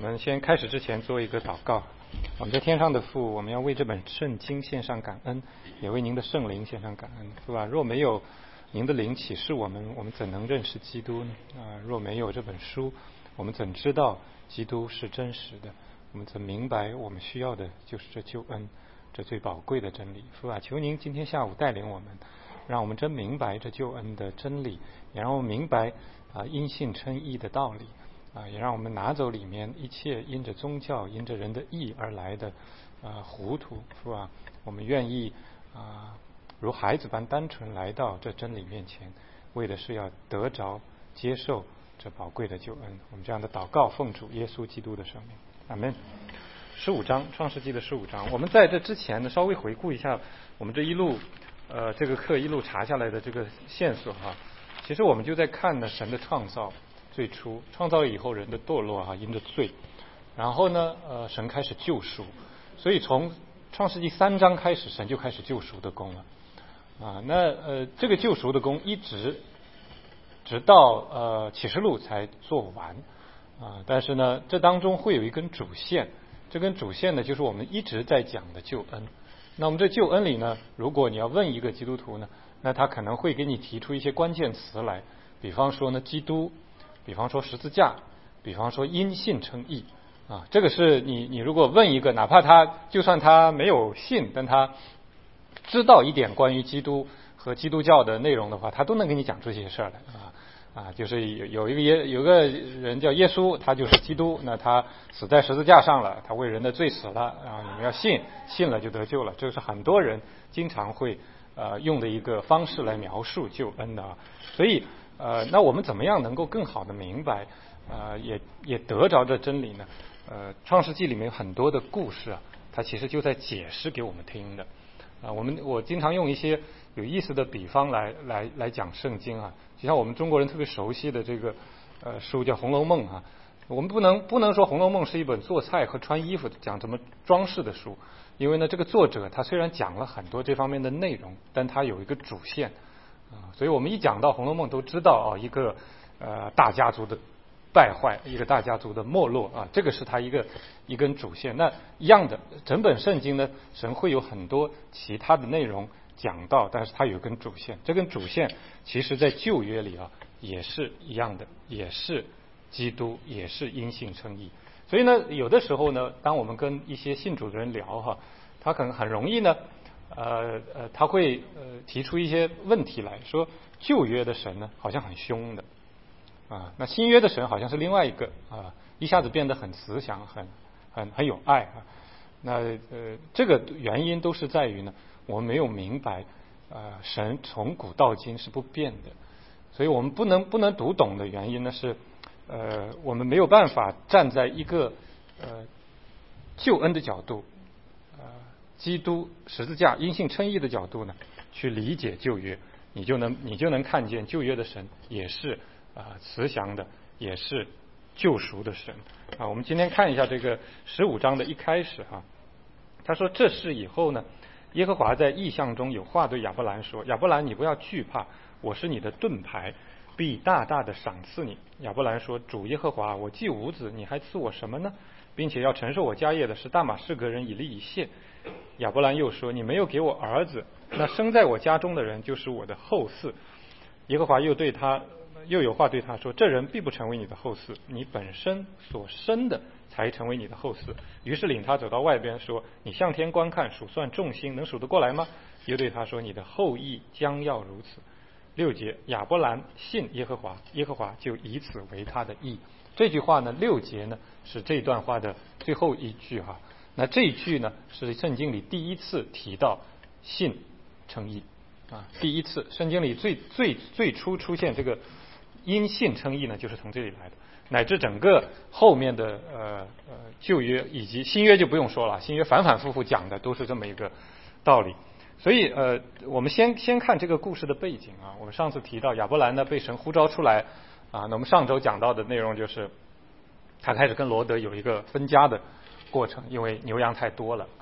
们先开始之前做一个祷告。我们在天上的父，我们要为这本圣经献上感恩，也为您的圣灵献上感恩，是吧？若没有您的灵启示我们，我们怎能认识基督呢？若没有这本书，我们怎知道基督是真实的？我们怎明白我们需要的就是这救恩，这最宝贵的真理？父啊，求您今天下午带领我们，让我们真明白这救恩的真理，也让我们明白因信称义的道理。也让我们拿走里面一切因着宗教、因着人的义而来的糊涂，是吧？我们愿意如孩子般单纯来到这真理面前，为的是要得着、接受这宝贵的救恩。我们这样的祷告，奉主耶稣基督的圣名，阿们。15章，创世纪的15章。我们在这之前呢，稍微回顾一下我们这一路这个课一路查下来的这个线索哈。其实我们就在看呢神的创造。最初创造了以后人的堕落因着罪，然后呢神开始救赎，所以从创世纪3章开始神就开始救赎的工了这个救赎的工一直直到启示录才做完但是呢这当中会有一根主线，这根主线呢就是我们一直在讲的救恩。那我们这救恩里呢，如果你要问一个基督徒呢，那他可能会给你提出一些关键词来，比方说呢基督，比方说十字架，比方说因信称义这个是你如果问一个，哪怕他就算他没有信，但他知道一点关于基督和基督教的内容的话，他都能给你讲出这些事儿来就是有一个人叫耶稣，他就是基督，那他死在十字架上了，他为人的罪死了你们要信了就得救了，这是很多人经常会用的一个方式来描述救恩的所以那我们怎么样能够更好的明白也得着这真理呢？创世纪里面有很多的故事它其实就在解释给我们听的我经常用一些有意思的比方来讲圣经就像我们中国人特别熟悉的这个书叫《红楼梦》我们不能说《红楼梦》是一本做菜和穿衣服讲怎么装饰的书，因为呢这个作者他虽然讲了很多这方面的内容，但他有一个主线所以我们一讲到《红楼梦》都知道一个大家族的败坏，一个大家族的没落这个是他一根主线。那一样的，整本圣经呢，神会有很多其他的内容讲到，但是它有一根主线。这根主线其实在旧约里也是一样的，也是基督，也是因信称义。所以呢，有的时候呢，当我们跟一些信主的人聊他可能很容易呢他会提出一些问题来说，旧约的神呢好像很凶的那新约的神好像是另外一个一下子变得很慈祥，很有爱那这个原因都是在于呢，我们没有明白神从古到今是不变的，所以我们不能读懂的原因呢是我们没有办法站在一个救恩的角度基督十字架因信称义的角度呢去理解旧约，你就能看见旧约的神也是慈祥的，也是救赎的神我们今天看一下这个15章的一开始他说这事以后呢，耶和华在异象中有话对亚伯兰说，亚伯兰你不要惧怕，我是你的盾牌，必大大的赏赐你。亚伯兰说，主耶和华，我既无子，你还赐我什么呢？并且要承受我家业的是大马士革人以利以谢。亚伯兰又说，你没有给我儿子，那生在我家中的人就是我的后嗣。耶和华又有话对他说，这人必不成为你的后嗣，你本身所生的才成为你的后嗣。于是领他走到外边说，你向天观看，数算众星，能数得过来吗？又对他说，你的后裔将要如此。6节，亚伯兰信耶和华，耶和华就以此为他的义。这句话呢，6节呢是这段话的最后一句那这一句呢是圣经里第一次提到信称义第一次圣经里最初出现这个因信称义呢，就是从这里来的，乃至整个后面的旧约以及新约就不用说了，新约反反复复讲的都是这么一个道理。所以我们先看这个故事的背景我们上次提到亚伯兰呢被神呼召出来那我们上周讲到的内容就是他开始跟罗德有一个分家的过程，因为牛羊太多了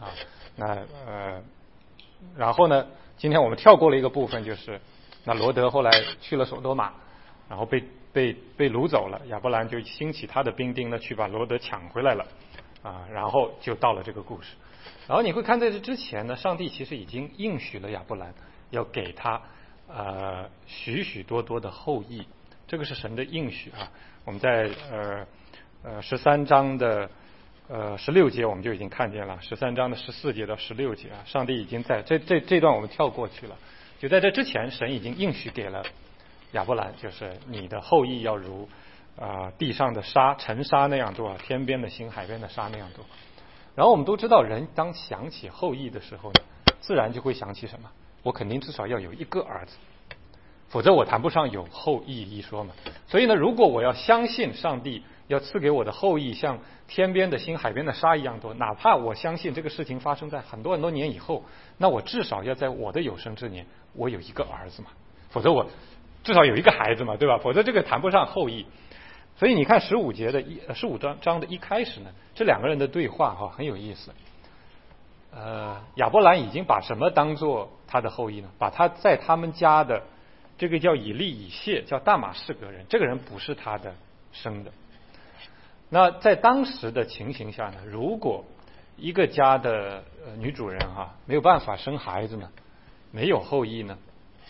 然后呢今天我们跳过了一个部分，就是那罗德后来去了索多玛，然后被被掳走了，亚伯兰就兴起他的兵丁呢去把罗德抢回来了然后就到了这个故事。然后你会看在这之前呢，上帝其实已经应许了亚伯兰要给他许许多多的后裔，这个是神的应许我们在13章的16节我们就已经看见了，13章的14节到16节上帝已经在这段我们跳过去了，就在这之前神已经应许给了亚伯兰，就是你的后裔要如地上的沙尘沙那样多，天边的星海边的沙那样多。然后我们都知道，人当想起后裔的时候呢，自然就会想起什么？我肯定至少要有一个儿子，否则我谈不上有后裔一说嘛。所以呢，如果我要相信上帝要赐给我的后裔像天边的星海边的沙一样多，哪怕我相信这个事情发生在很多很多年以后，那我至少要在我的有生之年我有一个儿子嘛，否则我至少有一个孩子嘛，对吧？否则这个谈不上后裔。所以你看15章的一开始呢，这两个人的对话很有意思。亚伯兰已经把什么当做他的后裔呢？把他在他们家的这个叫以利以谢，叫大马士革人，这个人不是他的生的。那在当时的情形下呢，如果一个家的女主人没有办法生孩子呢，没有后裔呢，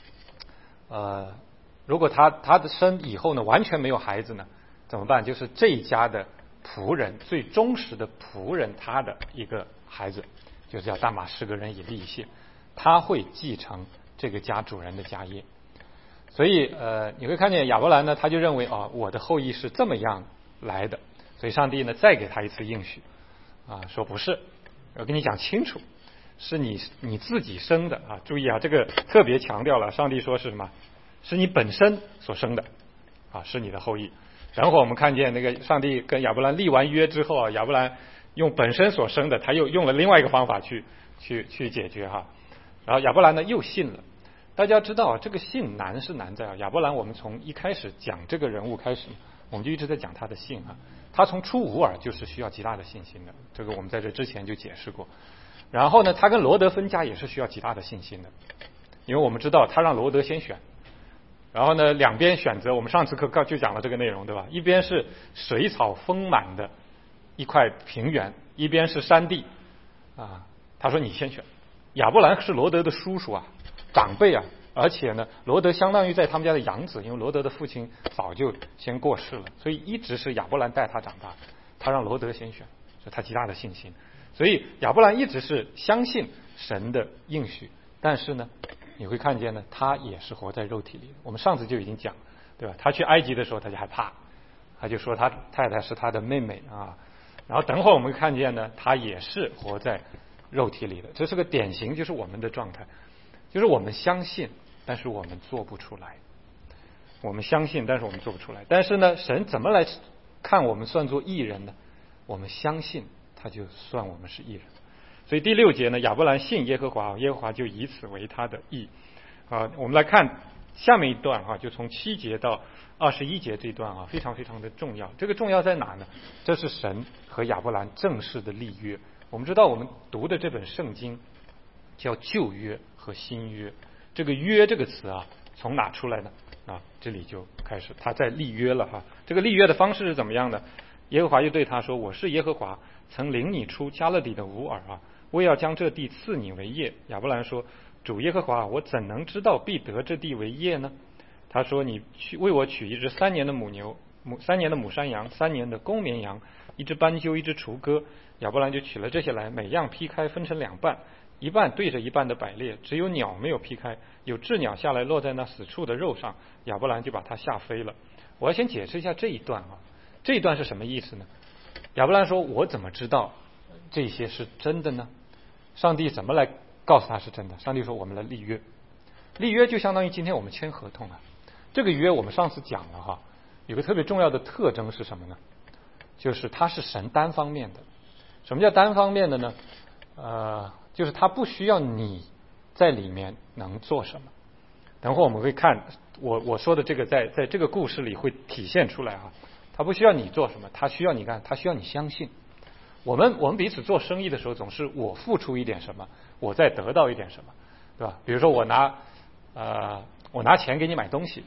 如果他的生以后呢完全没有孩子呢，怎么办？就是这一家的仆人，最忠实的仆人，他的一个孩子，就是叫大马士革人以利以谢，他会继承这个家主人的家业。所以你会看见亚伯兰呢，他就认为我的后裔是这么样来的，所以上帝呢再给他一次应许说不是，我跟你讲清楚，是你自己生的注意这个特别强调了，上帝说是什么？是你本身所生的是你的后裔。然后我们看见那个上帝跟亚伯兰立完约之后亚伯兰用本身所生的，他又用了另外一个方法去解决然后亚伯兰呢又信了。大家知道这个信难是难在亚伯兰，我们从一开始讲这个人物开始，我们就一直在讲他的信他从出吾尔就是需要极大的信心的，这个我们在这之前就解释过。然后呢，他跟罗德分家也是需要极大的信心的，因为我们知道他让罗德先选。然后呢，两边选择，我们上次课就讲了这个内容，对吧？一边是水草丰满的一块平原，一边是山地他说你先选。亚伯兰是罗德的叔叔长辈而且呢，罗德相当于在他们家的养子，因为罗德的父亲早就先过世了，所以一直是亚伯兰带他长大，他让罗德先选，所以他极大的信心。所以亚伯兰一直是相信神的应许，但是呢你会看见呢，他也是活在肉体里。我们上次就已经讲，对吧？他去埃及的时候他就害怕，他就说他太太是他的妹妹然后等会儿我们会看见呢，他也是活在肉体里的。这是个典型，就是我们的状态，就是我们相信，但是我们做不出来。我们相信，但是我们做不出来。但是呢，神怎么来看我们算作义人呢？我们相信，他就算我们是义人。所以第6节呢，亚伯兰信耶和华，耶和华就以此为他的义我们来看下面一段就从7节到21节这一段非常非常的重要。这个重要在哪呢？这是神和亚伯兰正式的立约。我们知道我们读的这本圣经叫旧约和新约，这个约这个词从哪出来呢？这里就开始他在立约了这个立约的方式是怎么样的？耶和华又对他说，我是耶和华，曾领你出加勒底的吾尔我也要将这地赐你为业。亚伯兰说，主耶和华，我怎能知道必得这地为业呢？他说，你去为我取一只3年的母牛，3年的母山羊，3年的公绵羊，一只斑鸠，一只雏鸽。亚伯兰就取了这些来，每样劈开分成2半，一半对着一半的摆列，只有鸟没有劈开，有鸷鸟下来落在那死处的肉上，亚伯兰就把它吓飞了。我要先解释一下这一段这一段是什么意思呢？亚伯兰说，我怎么知道这些是真的呢？上帝怎么来告诉他是真的？上帝说，我们来立约。立约就相当于今天我们签合同这个约我们上次讲了有个特别重要的特征是什么呢？就是它是神单方面的。什么叫单方面的呢？就是他不需要你在里面能做什么。等会儿我们会看我说的这个在这个故事里会体现出来他不需要你做什么，他需要你干，他需要你相信。我们彼此做生意的时候，总是我付出一点什么，我再得到一点什么，对吧？比如说我拿钱给你买东西，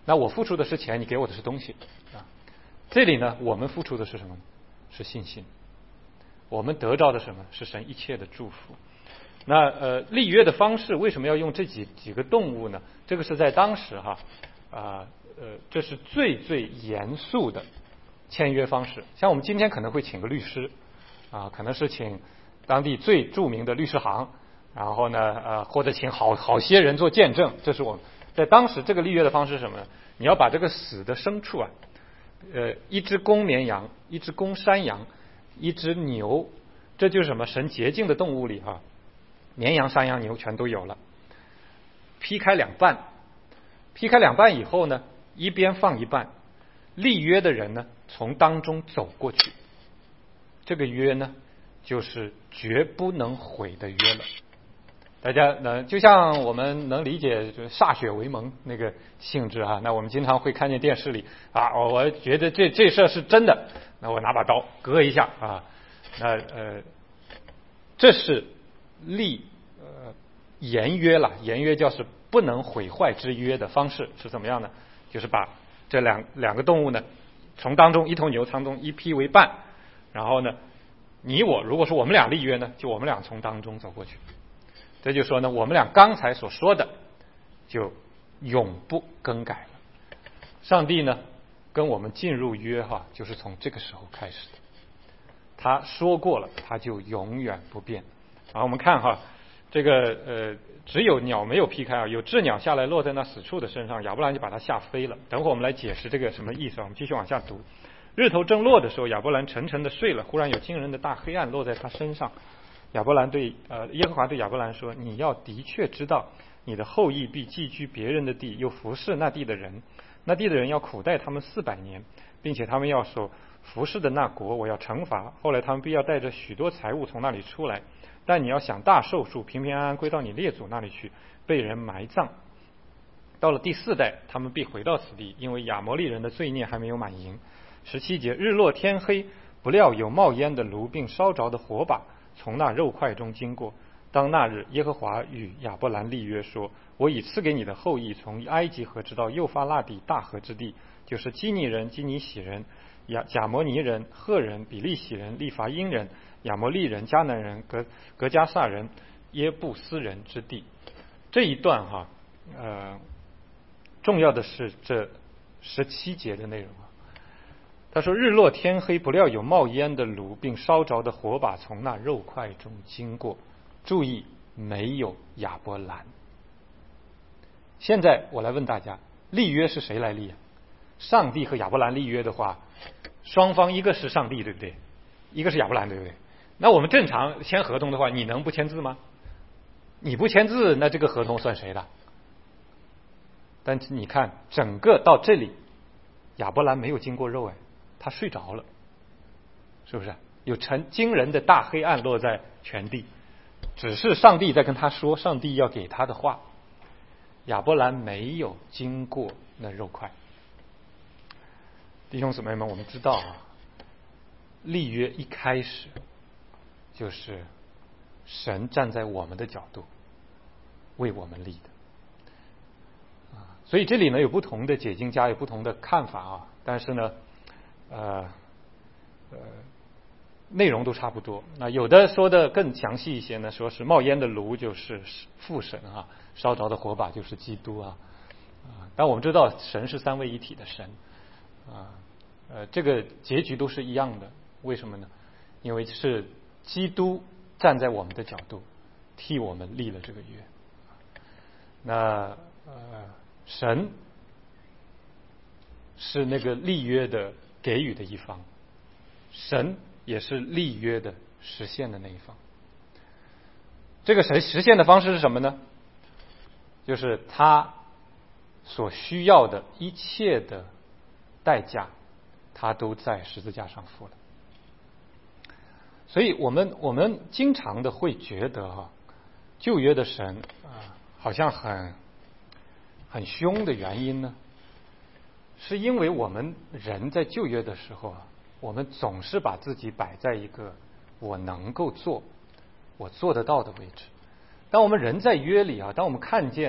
那我付出的是钱，你给我的是东西啊。这里呢，我们付出的是什么？是信心。我们得到的什么？是神一切的祝福。那立约的方式为什么要用这几个动物呢？这个是在当时这是最最严肃的签约方式。像我们今天可能会请个律师啊，可能是请当地最著名的律师行，然后呢或者请好些人做见证。这是我们在当时这个立约的方式是什么呢？你要把这个死的牲畜一只公绵羊，一只公山羊，一只牛，这就是什么？神洁净的动物里绵羊、山羊、牛全都有了，劈开两半，劈开两半以后呢，一边放一半，立约的人呢从当中走过去，这个约呢就是绝不能毁的约了。大家就像我们能理解就是歃血为盟那个性质那我们经常会看见电视里我觉得这事是真的，那我拿把刀割一下这是立言约了。言约叫是不能毁坏之约的方式是怎么样呢？就是把这两个动物呢从当中，一头牛当中一劈为半，然后呢你我如果说我们俩立约呢，就我们俩从当中走过去。这就说呢，我们俩刚才所说的就永不更改了。上帝呢跟我们进入约就是从这个时候开始的。他说过了，他就永远不变。我们看这个只有鸟没有劈开有鸷鸟下来落在那死处的身上，亚伯兰就把它吓飞了。等会我们来解释这个什么意思我们继续往下读。日头正落的时候，亚伯兰沉沉的睡了，忽然有惊人的大黑暗落在他身上。耶和华对亚伯兰说：你要的确知道，你的后裔必寄居别人的地，又服侍那地的人，那地的人要苦待他们400年，并且他们要所服侍的那国我要惩罚，后来他们必要带着许多财物从那里出来，但你要享大寿数，平平安安归到你列祖那里去，被人埋葬。到了第4代，他们必回到此地，因为亚摩利人的罪孽还没有满盈。17节，日落天黑，不料有冒烟的炉并烧着的火把从那肉块中经过。当那日，耶和华与亚伯兰立约说：我已赐给你的后裔从埃及河直到幼发拉底大河之地，就是基尼人、基尼喜人、贾摩尼人、赫人、比利洗人、利伐因人、亚摩利人、迦南人、格加萨人、耶布斯人之地。这一段重要的是这17节的内容他说日落天黑，不料有冒烟的炉并烧着的火把从那肉块中经过。注意，没有亚伯兰。现在我来问大家，立约是谁来立上帝和亚伯兰立约的话，双方一个是上帝对不对？一个是亚伯兰对不对？那我们正常签合同的话，你能不签字吗？你不签字，那这个合同算谁的？但是你看整个到这里，亚伯兰没有经过肉他睡着了，是不是？有惊人的大黑暗落在全地，只是上帝在跟他说上帝要给他的话。亚伯兰没有经过那肉块。弟兄姊妹们，我们知道立约一开始就是神站在我们的角度为我们立的所以这里呢有不同的解经家有不同的看法但是呢内容都差不多。那有的说的更详细一些呢，说是冒烟的炉就是父神烧着的火把就是基督但我们知道神是三位一体的神这个结局都是一样的。为什么呢？因为是基督站在我们的角度替我们立了这个约。那神是那个立约的给予的一方，神也是立约的实现的那一方。这个神实现的方式是什么呢？就是他所需要的一切的代价他都在十字架上付了。所以我们经常的会觉得旧约的神好像很凶的原因呢，是因为我们人在旧约的时候我们总是把自己摆在一个我能够做我做得到的位置。当我们人在约里当我们看见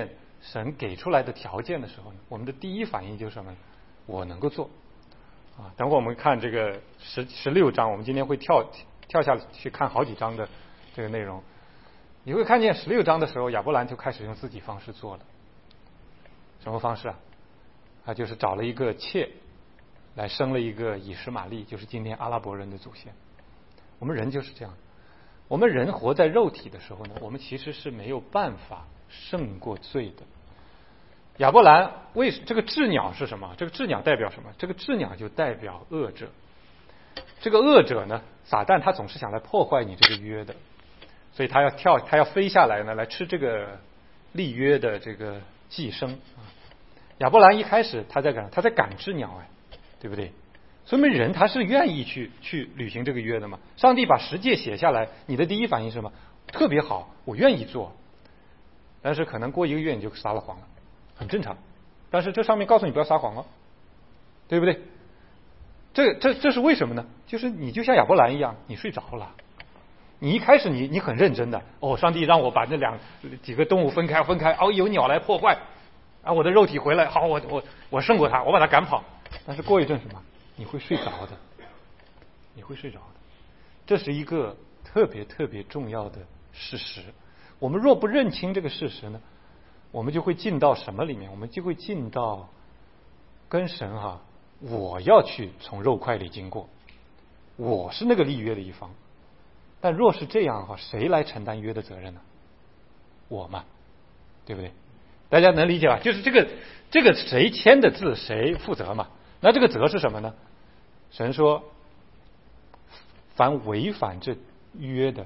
神给出来的条件的时候呢，我们的第一反应就是什么呢？我能够做啊。等会我们看这个16章，我们今天会跳下去看好几章的这个内容，你会看见16章的时候，亚伯兰就开始用自己方式做了。什么方式啊？他就是找了一个妾来生了一个以实玛利，就是今天阿拉伯人的祖先。我们人就是这样，我们人活在肉体的时候呢，我们其实是没有办法胜过罪的。亚伯兰这个鸷鸟是什么？这个鸷鸟代表什么？这个鸷鸟就代表恶者。这个恶者呢，撒旦他总是想来破坏你这个约的，所以他要飞下来呢，来吃这个立约的这个寄生啊。亚伯兰一开始他在赶鸷鸟，对不对？说明人他是愿意去履行这个约的嘛。上帝把十诫写下来，你的第一反应是什么？特别好，我愿意做。但是可能过1个月你就撒了谎了，很正常。但是这上面告诉你不要撒谎哦，对不对？这是为什么呢？就是你就像亚伯兰一样，你睡着了。你一开始你很认真的，上帝让我把这几个动物分开，有鸟来破坏啊，我的肉体回来，好，我胜过他，我把他赶跑。但是过一阵什么？你会睡着的，你会睡着的。这是一个特别特别重要的事实。我们若不认清这个事实呢，我们就会进到什么里面？我们就会进到跟神我要去从肉块里经过，我是那个立约的一方。但若是这样谁来承担约的责任呢？我嘛，对不对？大家能理解吧？就是这个谁签的字谁负责嘛。那这个责是什么呢？神说凡违反这约的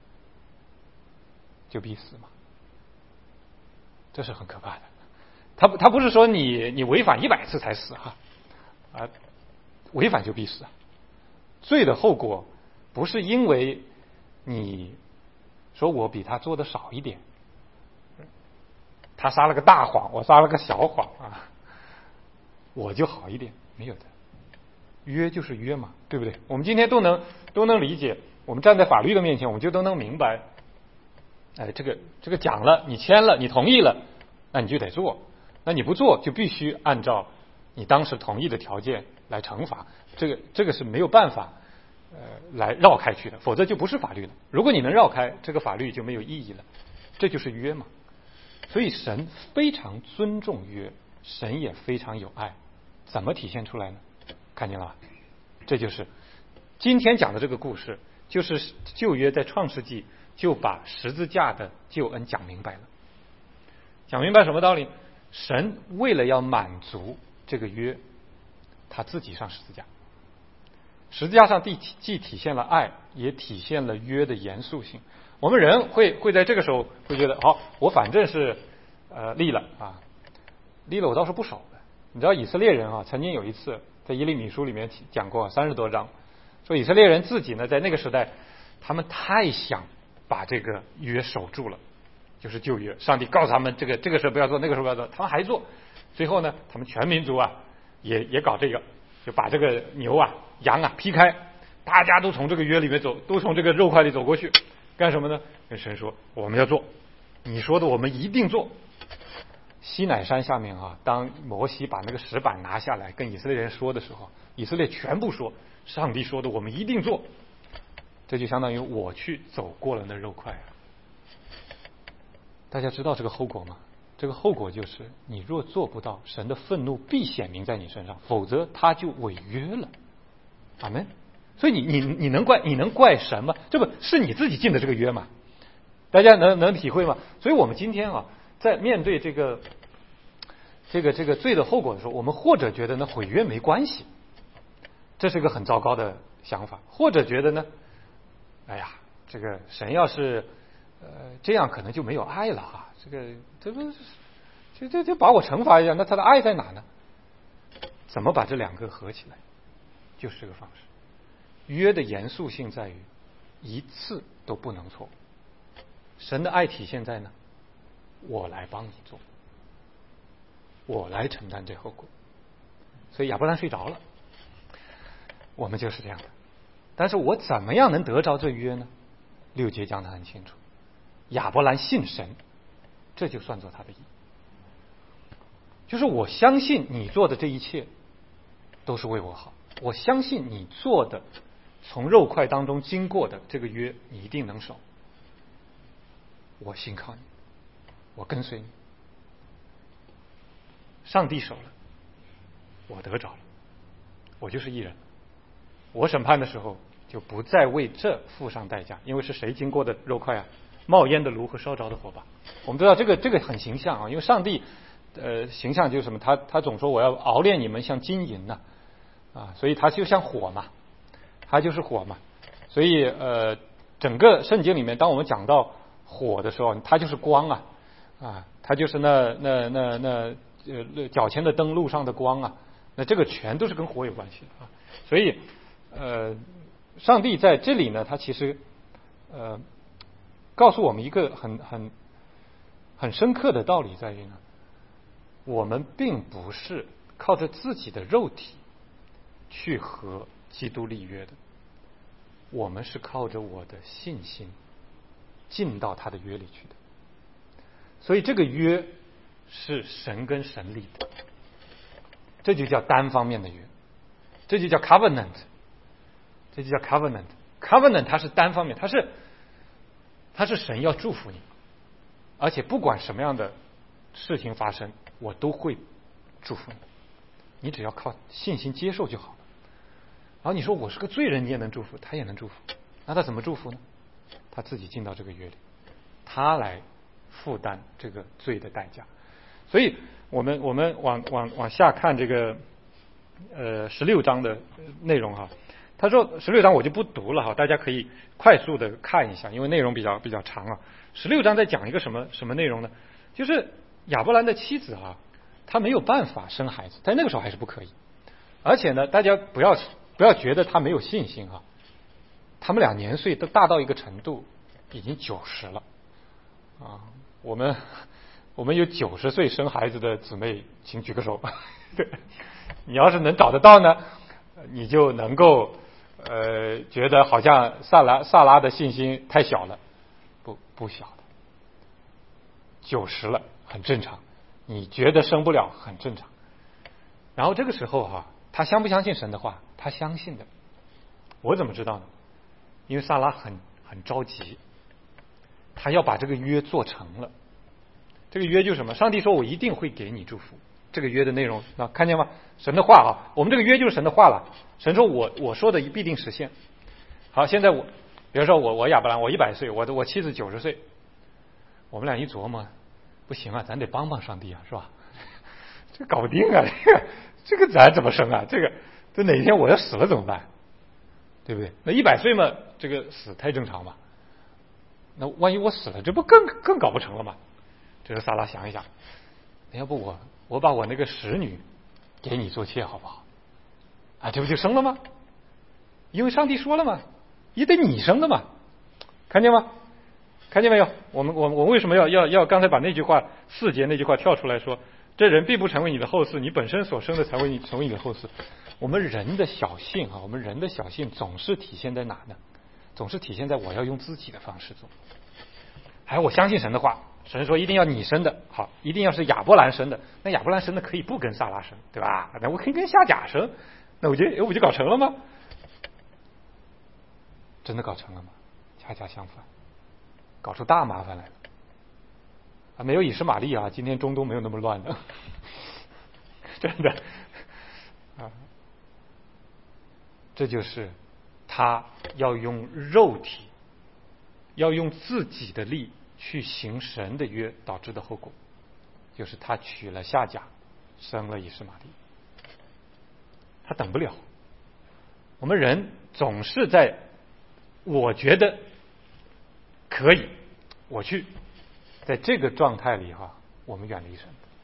就必死嘛。这是很可怕的。他不是说你违反100次才死违反就必死。罪的后果不是因为你说我比他做的少一点，他撒了个大谎，我撒了个小谎我就好一点，没有的。约就是约嘛，对不对？我们今天都能理解，我们站在法律的面前，我们就都能明白，这个讲了，你签了，你同意了，那你就得做，那你不做就必须按照你当时同意的条件来惩罚，这个是没有办法来绕开去的，否则就不是法律了。如果你能绕开，这个法律就没有意义了。这就是约嘛。所以神非常尊重约，神也非常有爱。怎么体现出来呢？看见了吧？这就是今天讲的这个故事，就是旧约在创世纪就把十字架的救恩讲明白了。讲明白什么道理？神为了要满足这个约，他自己上十字架。十字架上既体现了爱，也体现了约的严肃性。我们人会在这个时候会觉得，好，我反正是立了我倒是不守的。你知道以色列人曾经有一次在耶利米书里面讲过30多章，说以色列人自己呢在那个时代，他们太想把这个约守住了，就是旧约，上帝告诉他们这个事不要做，那个事不要做，他们还做。最后呢，他们全民族也搞这个，就把这个牛羊劈开，大家都从这个约里面走，都从这个肉块里走过去，干什么呢？跟神说我们要做，你说的我们一定做。西乃山下面当摩西把那个石板拿下来跟以色列人说的时候，以色列全部说上帝说的我们一定做。这就相当于我去走过了那肉块。大家知道这个后果吗？这个后果就是你若做不到，神的愤怒必显明在你身上，否则他就违约了。阿们。所以你能怪神吗？这不是你自己进的这个约吗？大家能体会吗？所以我们今天在面对这个罪的后果的时候，我们或者觉得呢毁约没关系，这是一个很糟糕的想法；或者觉得呢，哎呀，这个神要是这样可能就没有爱了这把我惩罚一下，那他的爱在哪呢？怎么把这两个合起来？就是这个方式。约的严肃性在于一次都不能错。神的爱体现在呢，我来帮你做，我来承担这后果。所以亚伯兰睡着了，我们就是这样的。但是我怎么样能得着这约呢？6节讲得很清楚，亚伯兰信神，这就算作他的义。 就是我相信你做的这一切都是为我好，我相信你做的从肉块当中经过的这个约你一定能守，我信靠你，我跟随你。上帝守了，我得着了，我就是义人。我审判的时候就不再为这付上代价，因为是谁经过的肉块啊？冒烟的炉和烧着的火把。我们知道这个很形象啊，因为上帝形象就是什么？他总说我要熬炼你们像金银呐啊，所以他就像火嘛，他就是火嘛。所以整个圣经里面，当我们讲到火的时候，它就是光啊，它就是那脚前的灯，路上的光啊，那这个全都是跟火有关系的啊。所以上帝在这里呢，他其实告诉我们一个很深刻的道理，在于呢，我们并不是靠着自己的肉体去和基督立约的，我们是靠着我的信心进到他的约里去的。所以这个约是神跟神立的，这就叫单方面的约，这就叫 covenant， 这就叫 covenant。covenant 它是单方面，它是神要祝福你，而且不管什么样的事情发生，我都会祝福你，你只要靠信心接受就好了。然后你说我是个罪人，你也能祝福，他也能祝福，那他怎么祝福呢？他自己进到这个约里，他来负担这个罪的代价。所以我们往下看这个16章的内容哈。他说16章我就不读了哈，大家可以快速的看一下，因为内容比较长啊。16章在讲一个什么内容呢？就是亚伯兰的妻子哈，她没有办法生孩子，但那个时候还是不可以。而且呢，大家不要觉得他没有信心哈，他们俩年岁都大到一个程度，已经90了啊。我们有90岁生孩子的姊妹，请举个手。对，你要是能找得到呢，你就能够觉得好像萨拉的信心太小了，不小的，90了很正常，你觉得生不了很正常。然后这个时候哈，他相不相信神的话？他相信的。我怎么知道呢？因为萨拉很着急，他要把这个约做成了。这个约就是什么？上帝说我一定会给你祝福。这个约的内容啊，看见吗？神的话啊，我们这个约就是神的话了。神说我说的必定实现。好，现在比如说我亚伯兰，我100岁，我妻子90岁，我们俩一琢磨，不行啊，咱得帮上帝啊，是吧？这搞不定啊，这个咱怎么生啊？这哪天我要死了怎么办？对不对？那100岁嘛，这个死太正常嘛。那万一我死了，这不更搞不成了吗？这个萨拉想一想，要不我把我那个使女给你做妾好不好？啊，这不就生了吗？因为上帝说了嘛，也得你生的嘛，看见吗？看见没有？我为什么要刚才把那句话4节那句话跳出来说，这人必不成为你的后嗣，你本身所生的才会成为你的后嗣。我们人的小性啊，我们人的小性总是体现在哪呢？总是体现在我要用自己的方式做。还我相信神的话，神说一定要你生的，好，一定要是亚伯兰生的。那亚伯兰生的可以不跟萨拉生，对吧？那我可以跟夏甲生，那我就搞成了吗？真的搞成了吗？恰恰相反，搞出大麻烦来了。啊，没有以实玛利啊，今天中东没有那么乱的，真的啊，这就是他要用肉体，要用自己的力去行神的约导致的后果，就是他娶了夏甲，生了以实玛利。他等不了。我们人总是在我觉得可以，我去，在这个状态里哈，我们远离神。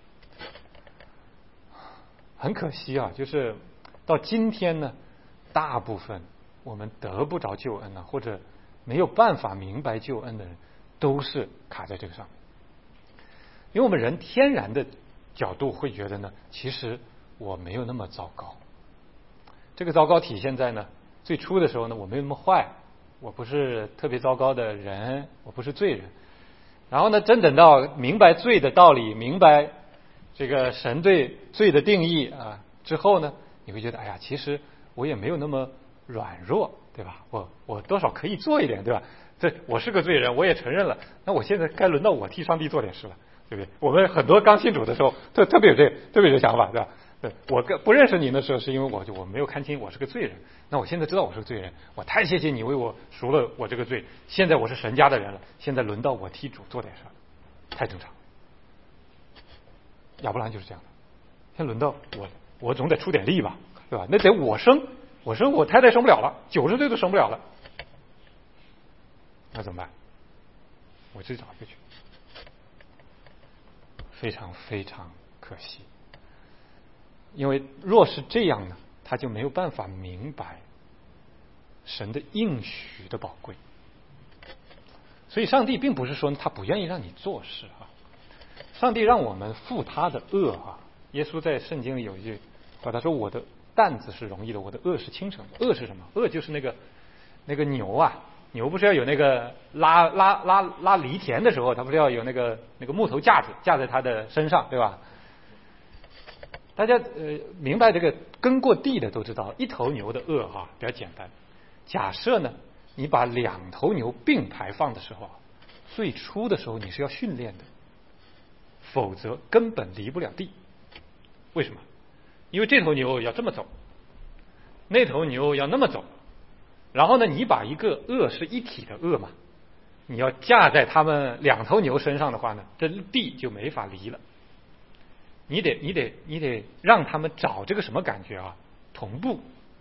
很可惜啊，就是到今天呢，大部分我们得不着救恩啊，或者没有办法明白救恩的人，都是卡在这个上面。因为我们人天然的角度会觉得呢，其实我没有那么糟糕。这个糟糕体现在呢，最初的时候呢，我没有那么坏，我不是特别糟糕的人，我不是罪人。然后呢，真等到明白罪的道理，明白这个神对罪的定义啊之后呢，你会觉得哎呀，其实我也没有那么软弱，对吧？我多少可以做一点，对吧？我是个罪人，我也承认了。那我现在该轮到我替上帝做点事了，对不对？我们很多刚信主的时候，特别有这想法，对吧？对，我不认识您的时候，是因为我没有看清我是个罪人。那我现在知道我是个罪人，我太谢谢你为我赎了我这个罪。现在我是神家的人了，现在轮到我替主做点事，太正常。亚伯兰就是这样的，现在轮到我总得出点力吧，对吧？那得我生，我太太生不了了，90岁都生不了了，那怎么办？我自己找一个去，非常非常可惜。因为若是这样呢，他就没有办法明白神的应许的宝贵。所以上帝并不是说他不愿意让你做事啊，上帝让我们负他的恶啊。耶稣在圣经里有一句话，他说我的担子是容易的，我的恶是轻省的。恶是什么？恶就是那个牛啊，牛不是要有那个拉犁田的时候，他不是要有那个木头架子架在他的身上，对吧？大家明白这个耕过地的都知道，一头牛的恶哈比较简单。假设呢，你把2头牛并排放的时候，最初的时候你是要训练的，否则根本离不了地。为什么？因为这头牛要这么走，那头牛要那么走，然后呢，你把一个恶是一体的恶嘛，你要架在他们2头牛身上的话呢，这地就没法离了。你得让他们找这个什么感觉啊？同步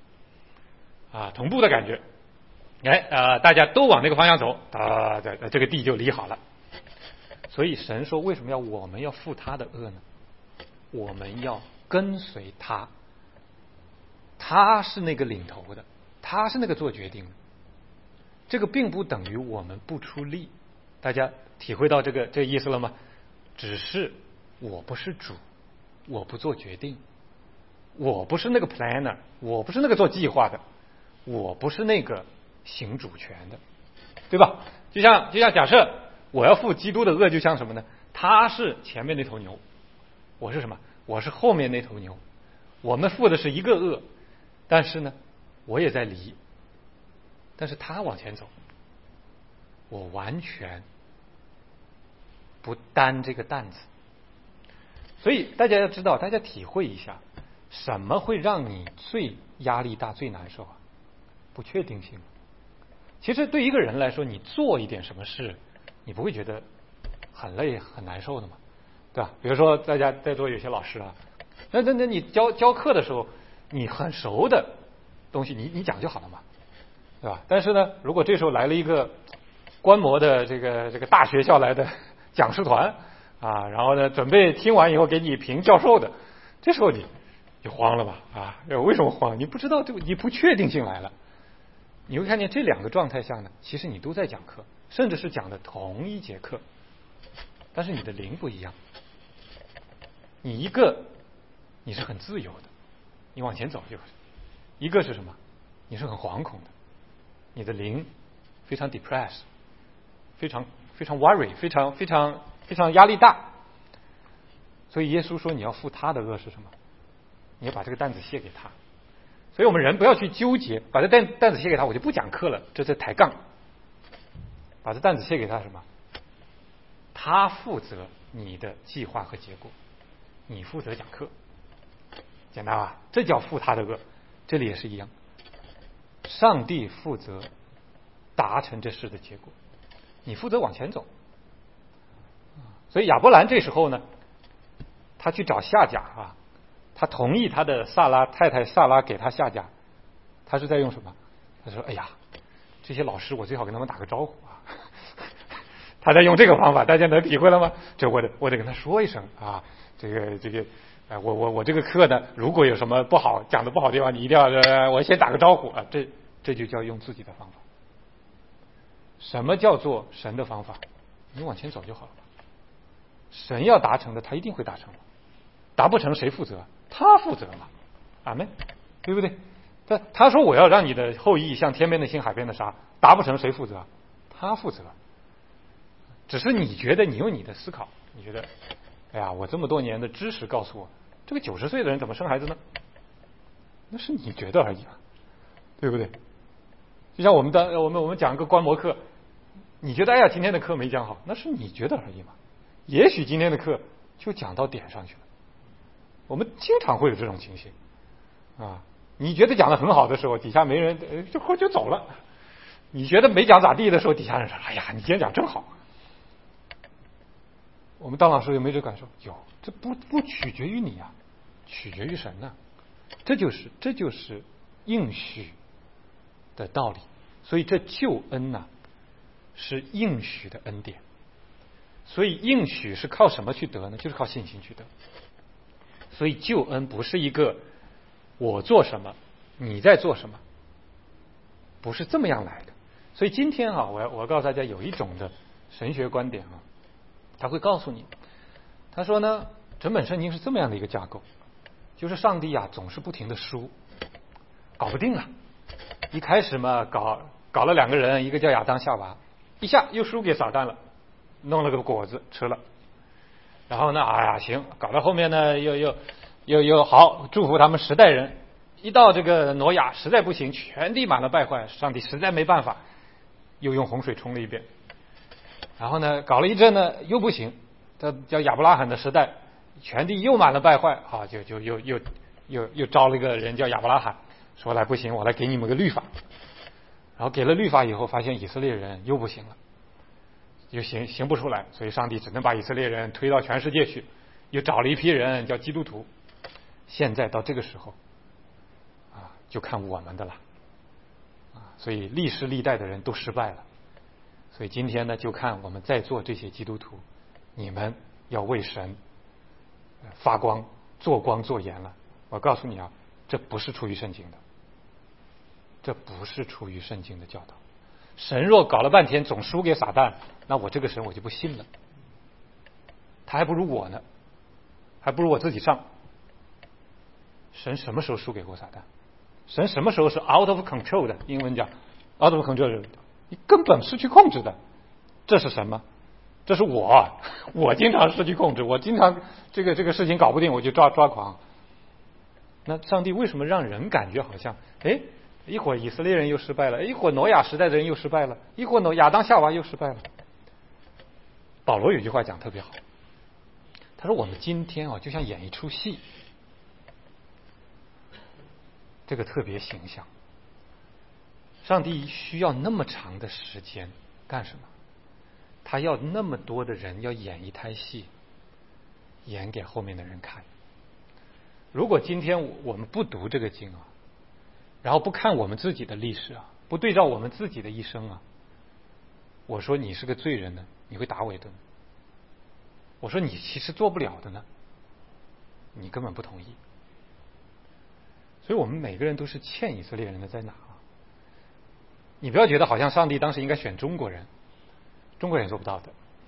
的感觉。大家都往那个方向走这个地就理好了。所以神说，为什么我们要负他的恶呢？我们要跟随他，他是那个领头的，他是那个做决定的。这个并不等于我们不出力，大家体会到这意思了吗？只是我不是主，我不做决定，我不是那个 planner， 我不是那个做计划的，我不是那个行主权的，对吧？就像假设我要负基督的恶，就像什么呢？他是前面那头牛，我是什么？我是后面那头牛。我们负的是一个恶，但是呢，我也在离，但是他往前走，我完全不担这个担子。所以大家要知道，大家体会一下，什么会让你最压力大、最难受啊？不确定性。其实对一个人来说，你做一点什么事，你不会觉得很累、很难受的嘛，对吧？比如说，大家在座有些老师啊，那你教课的时候，你很熟的东西，你讲就好了嘛，对吧？但是呢，如果这时候来了一个观摩的这个大学校来的讲师团啊，然后呢，准备听完以后给你评教授的，这时候你就慌了吧？为什么慌？你不知道，你不确定性来了。你会看见这2个状态下呢，其实你都在讲课，甚至是讲的同一节课，但是你的灵不一样。你一个你是很自由的，你往前走就是；一个是什么？你是很惶恐的，你的灵非常 depressed， 非常 worry， 非常压力大。所以耶稣说，你要负他的恶是什么？你要把这个担子卸给他。所以我们人不要去纠结，把这担子卸给他，我就不讲课了，这在抬杠。把这担子卸给他什么？他负责你的计划和结果，你负责讲课，简单吧？这叫负他的恶。这里也是一样，上帝负责达成这事的结果，你负责往前走。所以亚伯兰这时候呢，他去找夏甲啊。他同意他的太太萨拉给他下嫁，他是在用什么？他说：“哎呀，这些老师我最好跟他们打个招呼啊。”他在用这个方法，大家能体会了吗？这我得跟他说一声啊，我这个课呢，如果有什么讲的不好的地方，你一定要我先打个招呼啊。这就叫用自己的方法。什么叫做神的方法？你往前走就好了。神要达成的，他一定会达成的。达不成谁负责？他负责嘛，阿们，对不对？他说我要让你的后裔像天边的星、海边的沙，达不成谁负责？他负责。只是你觉得你用你的思考，你觉得哎呀，我这么多年的知识告诉我，这个90岁的人怎么生孩子呢？那是你觉得而已嘛，对不对？就像我们讲个观摩课，你觉得哎呀今天的课没讲好，那是你觉得而已嘛。也许今天的课就讲到点上去了。我们经常会有这种情形啊，你觉得讲的很好的时候，底下没人就走了；你觉得没讲咋地的时候，底下人说：“哎呀，你今天讲真好。”我们当老师有没有这感受？有，这不取决于你啊，取决于神呐。这就是应许的道理。所以这救恩呐，是应许的恩典。所以应许是靠什么去得呢？就是靠信心去得。所以救恩不是一个我做什么你在做什么，不是这么样来的。所以今天啊，我要告诉大家有一种的神学观点啊，他会告诉你，他说呢，整本圣经是这么样的一个架构，就是上帝啊总是不停的输，搞不定了。一开始嘛搞了2个人，一个叫亚当夏娃，一下又输给撒旦了，弄了个果子吃了。然后呢，哎呀行，搞到后面呢又好，祝福他们10代人。一到这个挪亚实在不行，全地满了败坏，上帝实在没办法，又用洪水冲了一遍。然后呢，搞了一阵呢又不行，这叫亚伯拉罕的时代，全地又满了败坏，好就又招了一个人叫亚伯拉罕，说来不行，我来给你们个律法。然后给了律法以后，发现以色列人又不行了，又行不出来，所以上帝只能把以色列人推到全世界去，又找了一批人叫基督徒。现在到这个时候啊，就看我们的了啊，所以历世历代的人都失败了。所以今天呢，就看我们在座这些基督徒，你们要为神发光、做光、做盐了。我告诉你啊，这不是出于圣经的，这不是出于圣经的教导。神若搞了半天总输给撒旦，那我这个神我就不信了。他还不如我呢，还不如我自己上。神什么时候输给过撒旦？神什么时候是 out of control 的？英文讲 out of control， 你根本失去控制的。这是什么？这是我经常失去控制，我经常这个事情搞不定，我就抓狂。那上帝为什么让人感觉好像一会儿以色列人又失败了，一会儿挪亚时代的人又失败了，一会儿亚当夏娃又失败了？保罗有句话讲特别好，他说我们今天就像演一出戏，这个特别形象。上帝需要那么长的时间干什么？他要那么多的人要演一台戏，演给后面的人看。如果今天我们不读这个经啊，然后不看我们自己的历史啊，不对照我们自己的一生啊，我说你是个罪人呢，你会打我一顿。我说你其实做不了的呢，你根本不同意。所以我们每个人都是欠以色列人的，在哪啊？你不要觉得好像上帝当时应该选中国人，中国人也做不到的，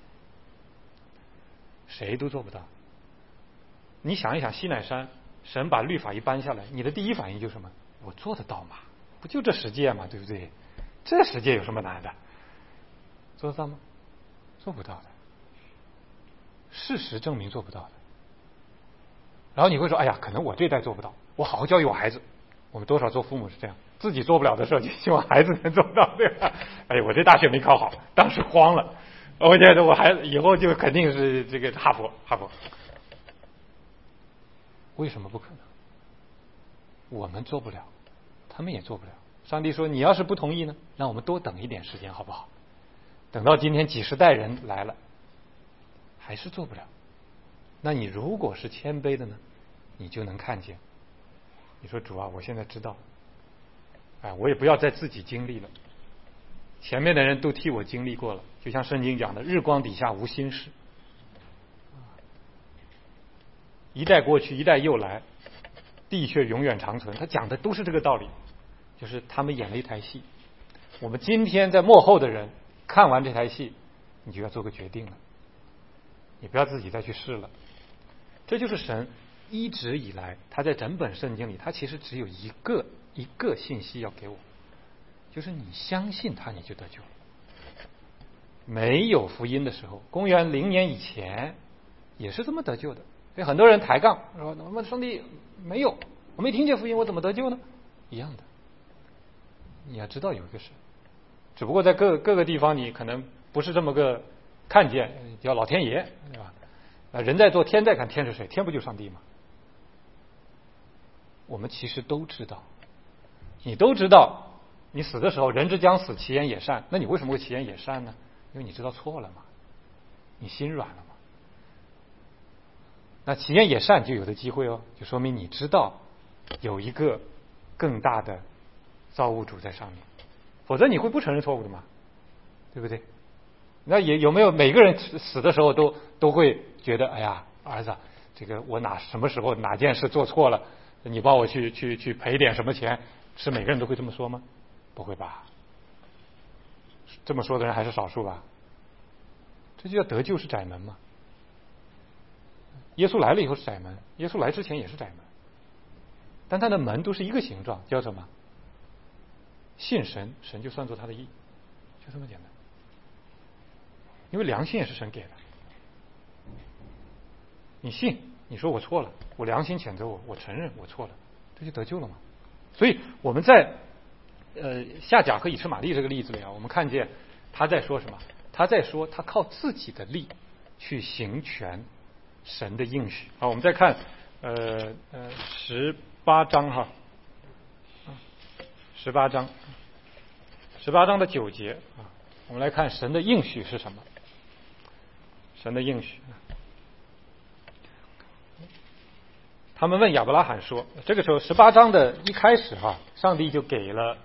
谁都做不到。你想一想，西乃山神把律法一搬下来，你的第一反应就是什么？我做得到吗？不就这10诫嘛，对不对？这10诫有什么难的？做得到吗？做不到的。事实证明做不到的。然后你会说，哎呀，可能我这代做不到，我好好教育我孩子。我们多少做父母是这样，自己做不了的事，就希望孩子能做到，对吧？哎，我这大学没考好，当时慌了，我觉得我孩子以后就肯定是这个哈佛。为什么不可能？我们做不了，他们也做不了。上帝说，你要是不同意呢，让我们多等一点时间，好不好？等到今天几十代人来了，还是做不了。那你如果是谦卑的呢，你就能看见。你说主啊，我现在知道，我也不要再自己经历了，前面的人都替我经历过了，就像圣经讲的，日光底下无新事，一代过去，一代又来，地却永远长存。他讲的都是这个道理，就是他们演了一台戏。我们今天在幕后的人看完这台戏，你就要做个决定了，你不要自己再去试了。这就是神一直以来他在整本圣经里，他其实只有一个信息要给我，就是你相信他，你就得救了。没有福音的时候，公元0年以前， 也是这么得救的。所以很多人抬杠说：“我们上帝没有，我没听见福音，我怎么得救呢？”一样的，你要知道有一个神，只不过在各个地方你可能不是这么个看见，叫老天爷，对吧？人在做，天在看，天是谁？天不就上帝吗？我们其实都知道，你都知道，你死的时候人之将死，其言也善。那你为什么会其言也善呢？因为你知道错了嘛，你心软了嘛。那其言也善就有的机会哦，就说明你知道有一个更大的造物主在上面，否则你会不承认错误的嘛，对不对？那也有没有每个人死的时候都会觉得，哎呀，儿子，这个我什么时候哪件事做错了，你帮我去赔点什么钱？是每个人都会这么说吗？不会吧？这么说的人还是少数吧？这就叫得救是窄门嘛。耶稣来了以后是窄门，耶稣来之前也是窄门，但他的门都是一个形状，叫什么？信神，神就算作他的义，就这么简单。因为良心也是神给的，你信，你说我错了，我良心谴责我，我承认我错了，这就得救了嘛。所以我们在夏甲和以实玛利这个例子里啊，我们看见他在说什么？他在说他靠自己的力去行权神的应许。好，我们再看18章哈，18章的9节啊，我们来看神的应许是什么？神的应许，他们问亚伯拉罕说，这个时候18章的一开始哈，上帝就给了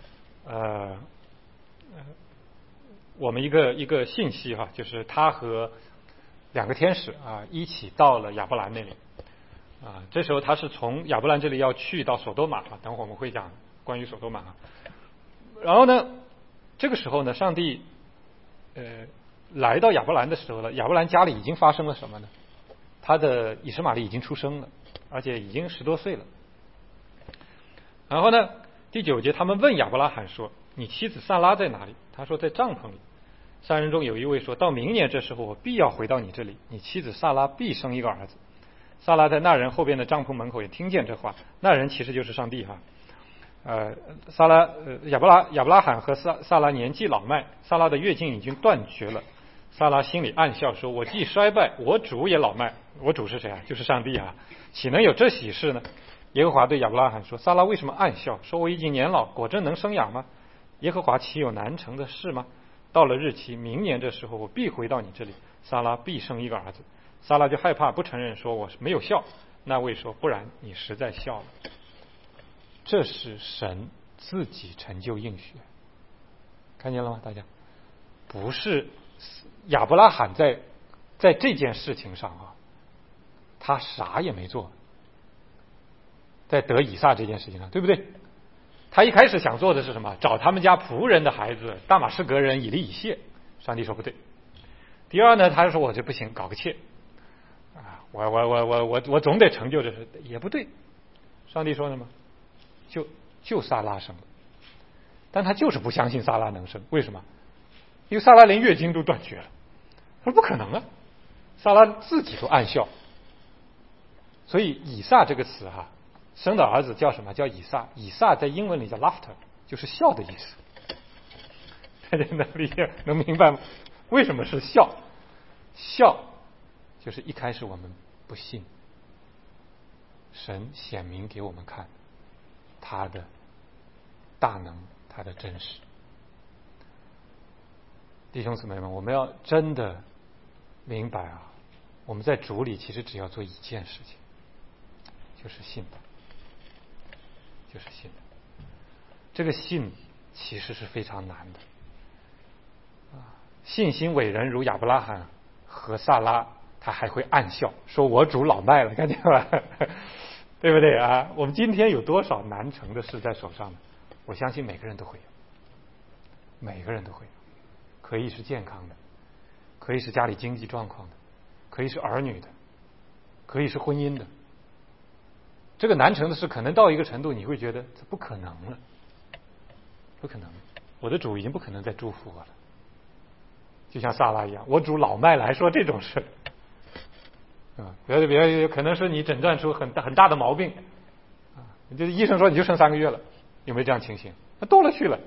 我们一个信息哈，就是他和2个天使啊一起到了亚伯兰那里啊。这时候他是从亚伯兰这里要去到索多玛啊，等会我们会讲关于索多玛啊。然后呢，这个时候呢，上帝来到亚伯兰的时候呢，亚伯兰家里已经发生了什么呢？他的以实玛利已经出生了，而且已经10多岁了。然后呢，第9节，他们问亚伯拉罕说：“你妻子撒拉在哪里？”他说：“在帐篷里。”3人中有一位说：“到明年这时候，我必要回到你这里，你妻子撒拉必生一个儿子。”撒拉在那人后边的帐篷门口也听见这话，那人其实就是上帝哈。亚伯拉罕和撒拉年纪老迈，撒拉的月经已经断绝了。撒拉心里暗笑说：“我既衰败，我主也老迈。”我主是谁啊？就是上帝啊！岂能有这喜事呢？耶和华对亚伯拉罕说：“撒拉为什么暗笑？说我已经年老，果真能生养吗？耶和华岂有难成的事吗？到了日期，明年这时候，我必回到你这里，撒拉必生一个儿子。”撒拉就害怕，不承认，说我没有笑。那位说：“不然，你实在笑了。”这是神自己成就应许，看见了吗？大家，不是亚伯拉罕在这件事情上啊，他啥也没做，在得以撒这件事情上，对不对？他一开始想做的是什么？找他们家仆人的孩子大马士革人以利以谢。上帝说不对。第二呢，他说我这不行，搞个妾啊，我总得成就这事，也不对。上帝说什么？就撒拉生了，但他就是不相信撒拉能生，为什么？因为撒拉连月经都断绝了，他说不可能啊，撒拉自己都暗笑。所以以撒这个词哈，生的儿子叫什么？叫以撒。以撒在英文里叫 laughter， 就是笑的意思。大家能理解能明白吗？为什么是笑？笑就是一开始我们不信，神显明给我们看他的大能，他的真实。弟兄姊妹们，我们要真的明白啊，我们在主里其实只要做一件事情，就是信的，就是信的。这个信其实是非常难的信心伟人如亚伯拉罕和撒拉，他还会暗笑，说我主老迈了，看见吧？对不对啊？我们今天有多少难成的事在手上呢？我相信每个人都会有，每个人都会有。可以是健康的，可以是家里经济状况的，可以是儿女的，可以是婚姻的。这个难成的事可能到一个程度，你会觉得这不可能了，不可能，我的主已经不可能再祝福我了。就像撒拉一样，我主老迈了还说这种事， 啊，别可能是你诊断出很大的毛病啊，这医生说你就剩3个月了，有没有这样情形？那多了去了。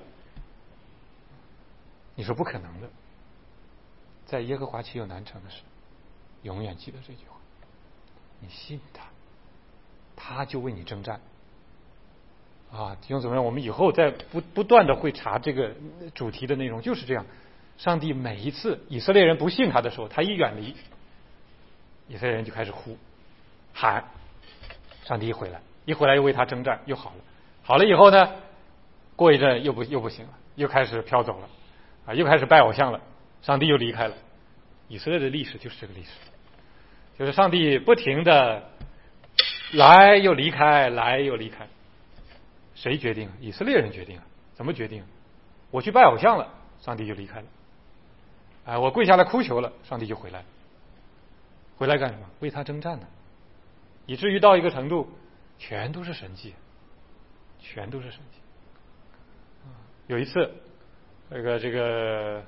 你说不可能的，在耶和华岂有难成的事？永远记得这句话，你信他，他就为你征战。啊，弟兄姊妹，我们以后在不断的会查这个主题的内容，就是这样。上帝每一次以色列人不信他的时候，他一远离，以色列人就开始呼喊，上帝一回来又为他征战，又好了。好了以后呢，过一阵又不行了，又开始飘走了，啊，又开始拜偶像了，上帝又离开了。以色列的历史就是这个历史，就是上帝不停的来又离开，来又离开。谁决定？以色列人决定。怎么决定？我去拜偶像了，上帝就离开了。我跪下来哭求了，上帝就回来。回来干什么？为他征战呢。以至于到一个程度，全都是神迹，全都是神迹。有一次，这个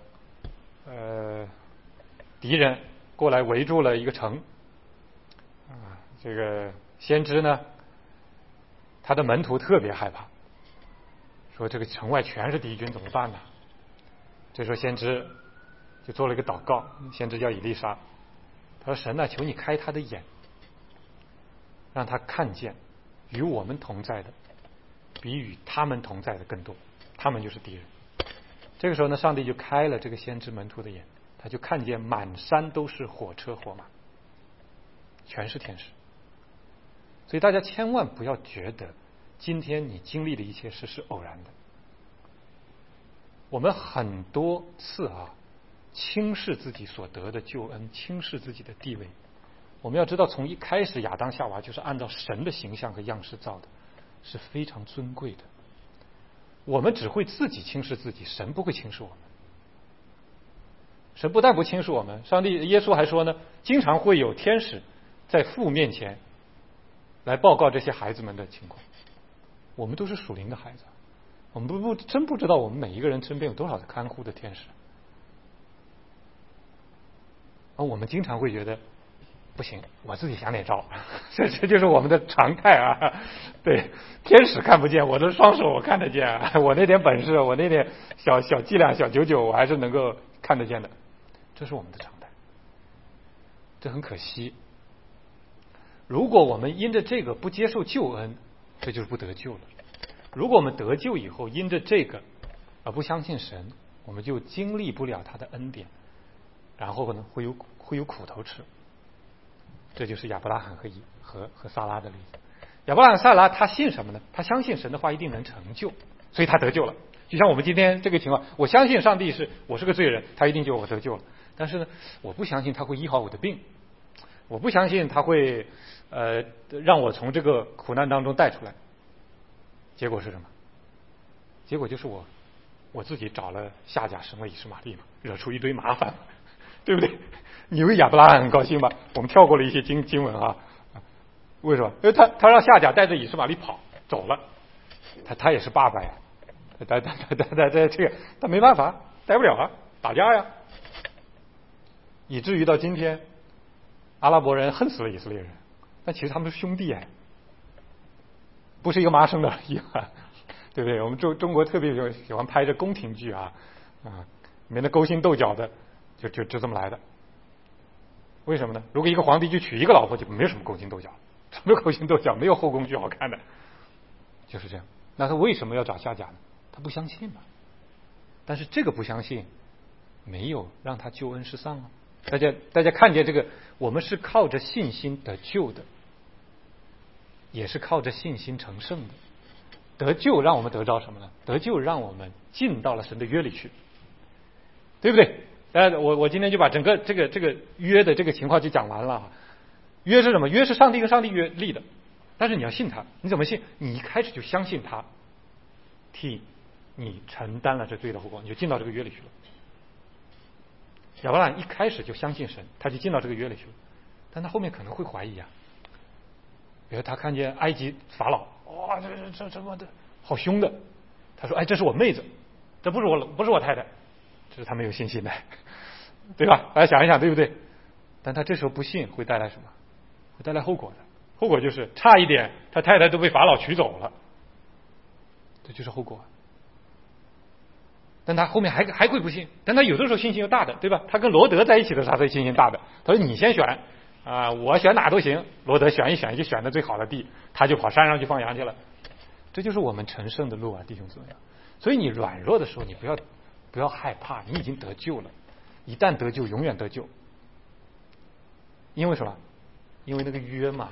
敌人过来围住了一个城，这个先知呢，他的门徒特别害怕，说这个城外全是敌军，怎么办呢？这时候先知就做了一个祷告，先知叫以利沙，他说：“神啊，求你开他的眼，让他看见与我们同在的比与他们同在的更多，他们就是敌人。”这个时候呢，上帝就开了这个先知门徒的眼，他就看见满山都是火车火马，全是天使。所以大家千万不要觉得今天你经历的一切事是偶然的。我们很多次轻视自己所得的救恩，轻视自己的地位。我们要知道，从一开始亚当夏娃就是按照神的形象和样式造的，是非常尊贵的。我们只会自己轻视自己，神不会轻视我们。神不但不轻视我们，上帝耶稣还说呢，经常会有天使在父面前来报告这些孩子们的情况。我们都是属灵的孩子，我们真不知道我们每一个人身边有多少看护的天使。而我们经常会觉得不行，我自己想点招，这就是我们的常态啊。对，天使看不见，我的双手我看得见，我那点本事，我那点小伎俩、小九九，我还是能够看得见的。这是我们的常态，这很可惜。如果我们因着这个不接受救恩，这就是不得救了。如果我们得救以后因着这个而不相信神，我们就经历不了他的恩典，然后呢会有苦头吃。这就是亚伯拉罕和撒拉的例子。亚伯拉罕、撒拉他信什么呢？他相信神的话一定能成就，所以他得救了。就像我们今天这个情况，我相信上帝我是个罪人，他一定救我得救了。但是呢，我不相信他会医好我的病，我不相信他会让我从这个苦难当中带出来。结果是什么？结果就是我自己找了夏甲生了以实玛利嘛，惹出一堆麻烦，对不对？你为亚伯拉罕很高兴吧？我们跳过了一些经文啊。为什么？因为他让夏甲带着以实玛利走了，他也是爸爸呀，他这个他没办法，带不了啊，打架呀。以至于到今天，阿拉伯人恨死了以色列人，但其实他们是兄弟哎，不是一个妈生的而已啊，对不对？我们中国特别喜欢拍这宫廷剧啊，里面的勾心斗角的就这么来的。为什么呢？如果一个皇帝就娶一个老婆，就没有什么勾心斗角，什么勾心斗角，没有后宫剧好看的，就是这样。那他为什么要找夏甲呢？他不相信嘛。但是这个不相信没有让他救恩失丧啊。大家看见这个，我们是靠着信心得救的，也是靠着信心成圣的。得救让我们得着什么呢？得救让我们进到了神的约里去，对不对？我今天就把整个这个约的这个情况就讲完了。约是什么？约是上帝跟上帝约立的，但是你要信他。你怎么信？你一开始就相信他替你承担了这罪的后果，你就进到这个约里去了。亚伯拉罕一开始就相信神，他就进到这个约里去了，但他后面可能会怀疑啊。比如他看见埃及法老，哇，这什么的好凶的，他说：“哎，这是我妹子，这不是我太太。”这是他没有信心的，对吧？大家想一想，对不对？但他这时候不信会带来什么？ 带来后果的。后果就是差一点他太太都被法老娶走了，这就是后果。但他后面还会不信，但他有的时候信心又大的，对吧？他跟罗德在一起的时候，他信心大的。他说你先选我选哪都行。罗德选一选就选的最好的地，他就跑山上去放羊去了。这就是我们成圣的路啊，弟兄姊妹。所以你软弱的时候，你不要害怕，你已经得救了。一旦得救，永远得救。因为什么？因为那个约嘛。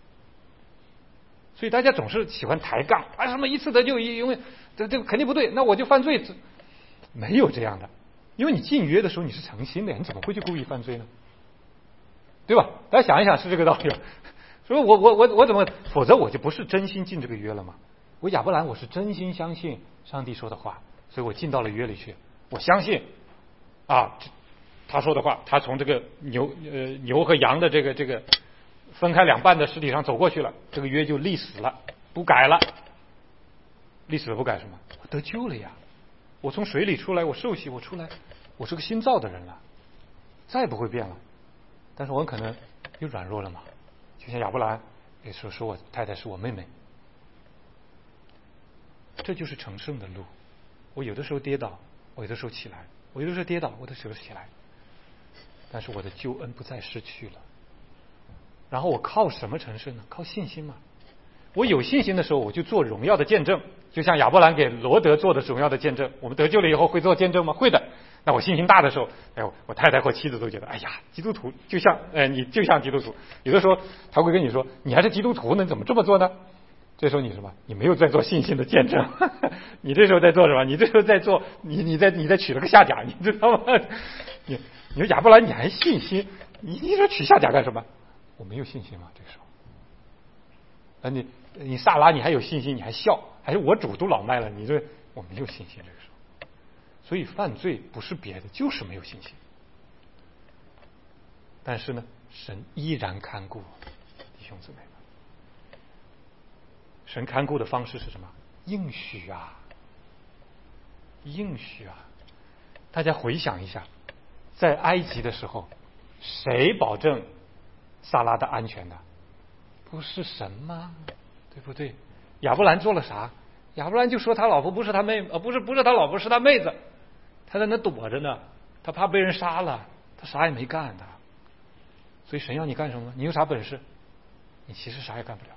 所以大家总是喜欢抬杠什么一次得救，因为这肯定不对，那我就犯罪。没有这样的，因为你进约的时候你是诚心的，你怎么会去故意犯罪呢？对吧？大家想一想，是这个道理。所以我怎么，否则我就不是真心进这个约了嘛。我亚伯兰我是真心相信上帝说的话，所以我进到了约里去。我相信他说的话，他从这个牛和羊的这个分开两半的尸体上走过去了，这个约就立死了，不改了。立死了不改什么？我得救了呀！我从水里出来，我受洗，我出来，我是个新造的人了，再也不会变了。但是我可能又软弱了嘛，就像亚伯兰也说我太太是我妹妹。这就是成圣的路。我有的时候跌倒，我有的时候起来；我有的时候跌倒，我有的时候起来。但是我的救恩不再失去了。然后我靠什么成圣呢？靠信心嘛。我有信心的时候，我就做荣耀的见证，就像亚伯兰给罗德做的荣耀的见证。我们得救了以后会做见证吗？会的。那我信心大的时候，我太太或妻子都觉得，基督徒就像你就像基督徒。有的时候他会跟你说，你还是基督徒呢，你怎么这么做呢？这时候你什么？你没有在做信心的见证。你这时候在做什么？你这时候在做你在取了个下甲，你知道吗？你说亚伯兰你还信心？你说取下甲干什么？我没有信心嘛，这个时候。你萨拉你还有信心，你还笑，还是我主都老迈了，你这我没有信心这个时候。所以犯罪不是别的，就是没有信心。但是呢，神依然看顾弟兄姊妹们。神看顾的方式是什么？应许啊，应许啊！大家回想一下，在埃及的时候，谁保证萨拉的安全的？不是神吗？对不对？亚伯兰做了啥？亚伯兰就说他老婆不是他妹，不是他老婆，是他妹子，他在那躲着呢，他怕被人杀了，他啥也没干的。所以神要你干什么？你有啥本事？你其实啥也干不了。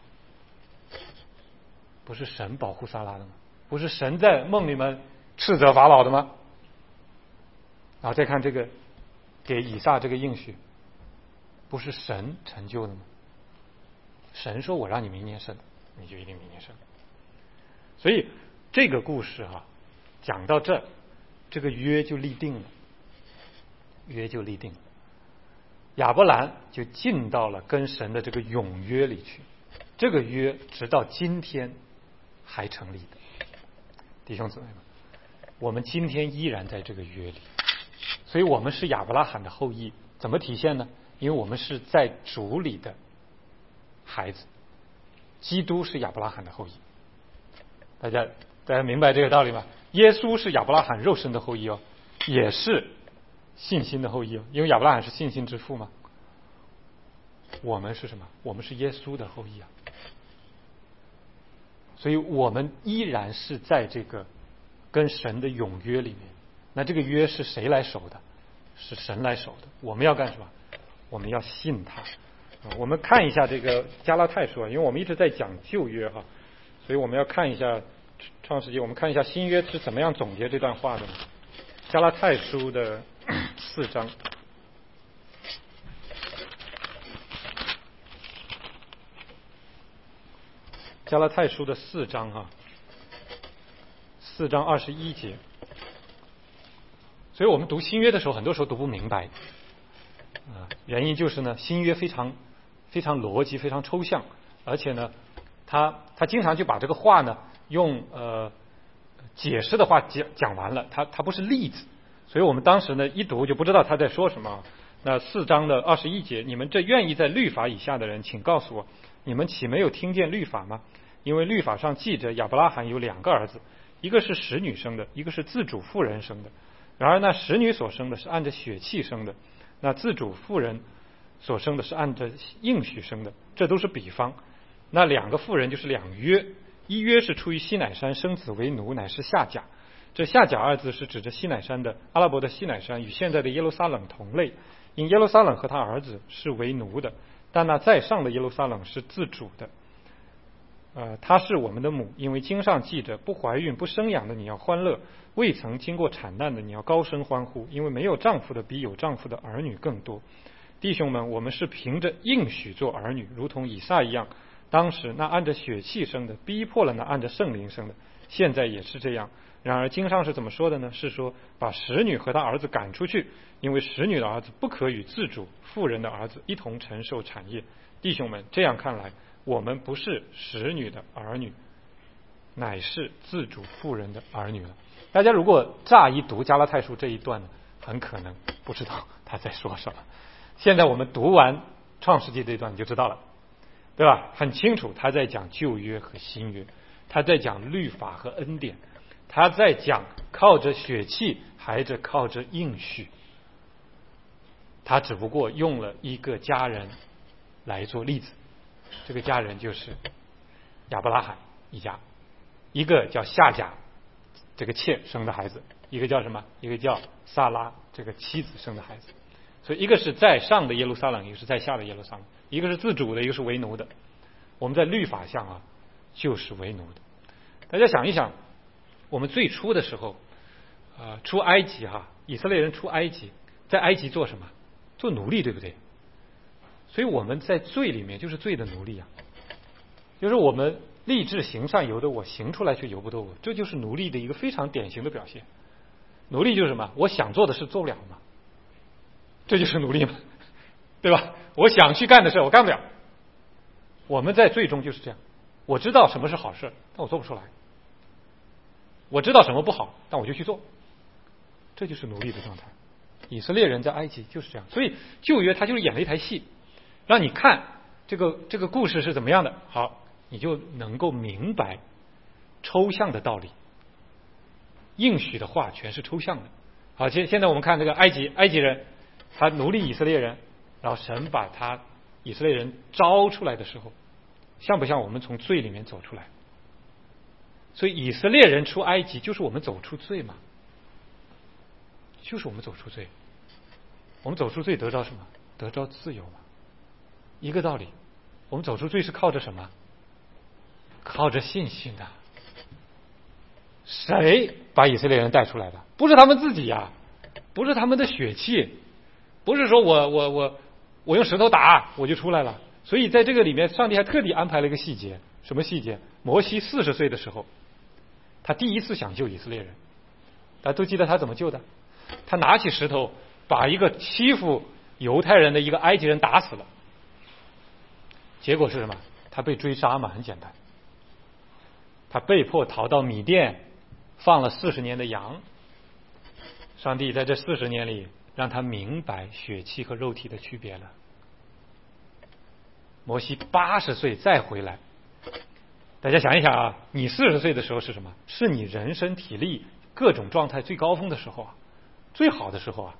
不是神保护撒拉的吗？不是神在梦里面斥责法老的吗？然后再看这个给以撒这个应许，不是神成就的吗？神说我让你明年生，你就一定明年生。所以这个故事讲到这个约就立定了，约就立定了。亚伯兰就进到了跟神的这个永约里去，这个约直到今天还成立的。弟兄姊妹们，我们今天依然在这个约里，所以我们是亚伯拉罕的后裔。怎么体现呢？因为我们是在主里的孩子，基督是亚伯拉罕的后裔。大家明白这个道理吗？耶稣是亚伯拉罕肉身的后裔也是信心的后裔因为亚伯拉罕是信心之父嘛。我们是什么？我们是耶稣的后裔所以我们依然是在这个跟神的永约里面。那这个约是谁来守的？是神来守的。我们要干什么？我们要信他。我们看一下这个加拉太书因为我们一直在讲旧约所以我们要看一下创世纪，我们看一下新约是怎么样总结这段话的。加拉太书的4章。加拉太书的4章4章21节。所以我们读新约的时候，很多时候读不明白原因就是呢，新约非常非常逻辑，非常抽象，而且呢，他经常就把这个话呢用解释的话讲完了，他不是例子，所以我们当时呢一读就不知道他在说什么。那4章的21节，你们这愿意在律法以下的人，请告诉我，你们岂没有听见律法吗？因为律法上记着亚伯拉罕有2个儿子，一个是使女生的，一个是自主妇人生的。然而那使女所生的是按着血气生的，那自主妇人所生的是按着应许生的，这都是比方。那两个妇人就是两约，一约是出于西乃山生子为奴，乃是夏甲。这夏甲二字是指着西乃山的阿拉伯的西乃山，与现在的耶路撒冷同类。因耶路撒冷和他儿子是为奴的，但那在上的耶路撒冷是自主的。她是我们的母，因为经上记着，不怀孕不生养的你要欢乐，未曾经过产难的你要高声欢呼，因为没有丈夫的比有丈夫的儿女更多。弟兄们，我们是凭着应许做儿女，如同以撒一样。当时那按着血气生的逼迫了那按着圣灵生的，现在也是这样。然而经上是怎么说的呢？是说把使女和她儿子赶出去，因为使女的儿子不可与自主妇人的儿子一同承受产业。弟兄们，这样看来，我们不是使女的儿女，乃是自主妇人的儿女了。大家如果乍一读加拉太书这一段呢，很可能不知道他在说什么。现在我们读完创世纪这一段你就知道了，对吧？很清楚他在讲旧约和新约，他在讲律法和恩典，他在讲靠着血气还是靠着应许。他只不过用了一个家人来做例子，这个家人就是亚伯拉罕一家，一个叫夏甲这个妾生的孩子，一个叫什么？一个叫撒拉这个妻子生的孩子。所以一个是在上的耶路撒冷，一个是在下的耶路撒冷，一个是自主的，一个是为奴的。我们在律法上就是为奴的。大家想一想，我们最初的时候出埃及以色列人出埃及，在埃及做什么？做奴隶，对不对？所以我们在罪里面就是罪的奴隶就是我们立志行善由得我，行出来却由不得我，这就是奴隶的一个非常典型的表现。奴隶就是什么？我想做的事做不了嘛，这就是奴隶嘛，对吧？我想去干的事我干不了。我们在罪中就是这样，我知道什么是好事，但我做不出来；我知道什么不好，但我就去做，这就是奴隶的状态。以色列人在埃及就是这样，所以旧约他就是演了一台戏，让你看这个故事是怎么样的，好，你就能够明白抽象的道理。应许的话全是抽象的。好，现在我们看这个埃及人，他奴隶以色列人，然后神把他以色列人招出来的时候，像不像我们从罪里面走出来？所以以色列人出埃及就是我们走出罪嘛，就是我们走出罪。我们走出罪得着什么？得着自由嘛。一个道理，我们走出罪是靠着什么？靠着信心的。谁把以色列人带出来的？不是他们自己不是他们的血气，不是说我用石头打我就出来了。所以在这个里面，上帝还特地安排了一个细节，什么细节？摩西40岁的时候，他第一次想救以色列人，大家都记得他怎么救的？他拿起石头把一个欺负犹太人的一个埃及人打死了。结果是什么？他被追杀嘛，很简单。他被迫逃到米甸，放了40年的羊。上帝在这40年里让他明白血气和肉体的区别了。摩西80岁再回来，大家想一想你40岁的时候是什么？是你人身体力各种状态最高峰的时候最好的时候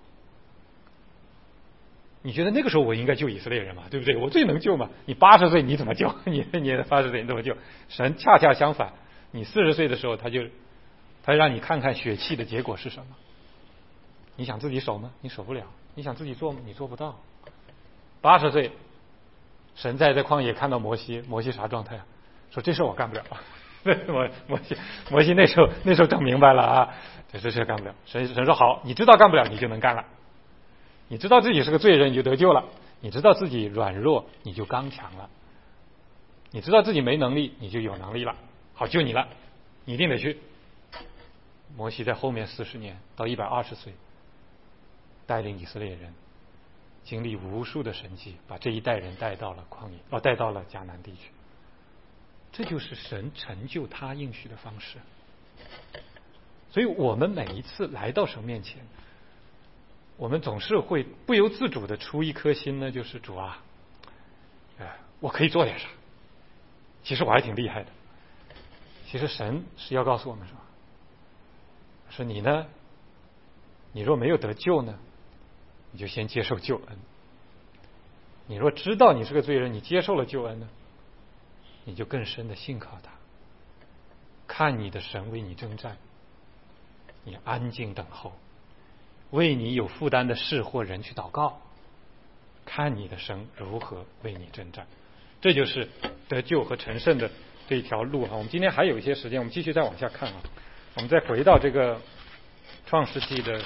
你觉得那个时候我应该救以色列人嘛，对不对？我最能救嘛。你80岁你怎么救？你80岁你怎么救？神恰恰相反，你40岁的时候他让你看看血气的结果是什么。你想自己守吗？你守不了。你想自己做吗？你做不到。80岁，神在旷野看到摩西啥状态说这事我干不了。摩西那时候整明白了这事干不了。神说好，你知道干不了，你就能干了。你知道自己是个罪人，你就得救了；你知道自己软弱，你就刚强了；你知道自己没能力，你就有能力了。好，救你了，你一定得去。摩西在后面40年到120岁，带领以色列人经历无数的神迹，把这一代人带到了旷野，带到了迦南地区。这就是神成就他应许的方式。所以我们每一次来到神面前，我们总是会不由自主的出一颗心呢，就是主我可以做点啥？其实我还挺厉害的。其实神是要告诉我们说你呢，你若没有得救呢，你就先接受救恩。 你若知道你是个罪人，你接受了救恩呢，你就更深的信靠他，看你的神为你征战，你安静等候，为你有负担的事或人去祷告，看你的神如何为你征战。这就是得救和成圣的这一条路。我们今天还有一些时间，我们继续再往下看。我们再回到这个创世纪的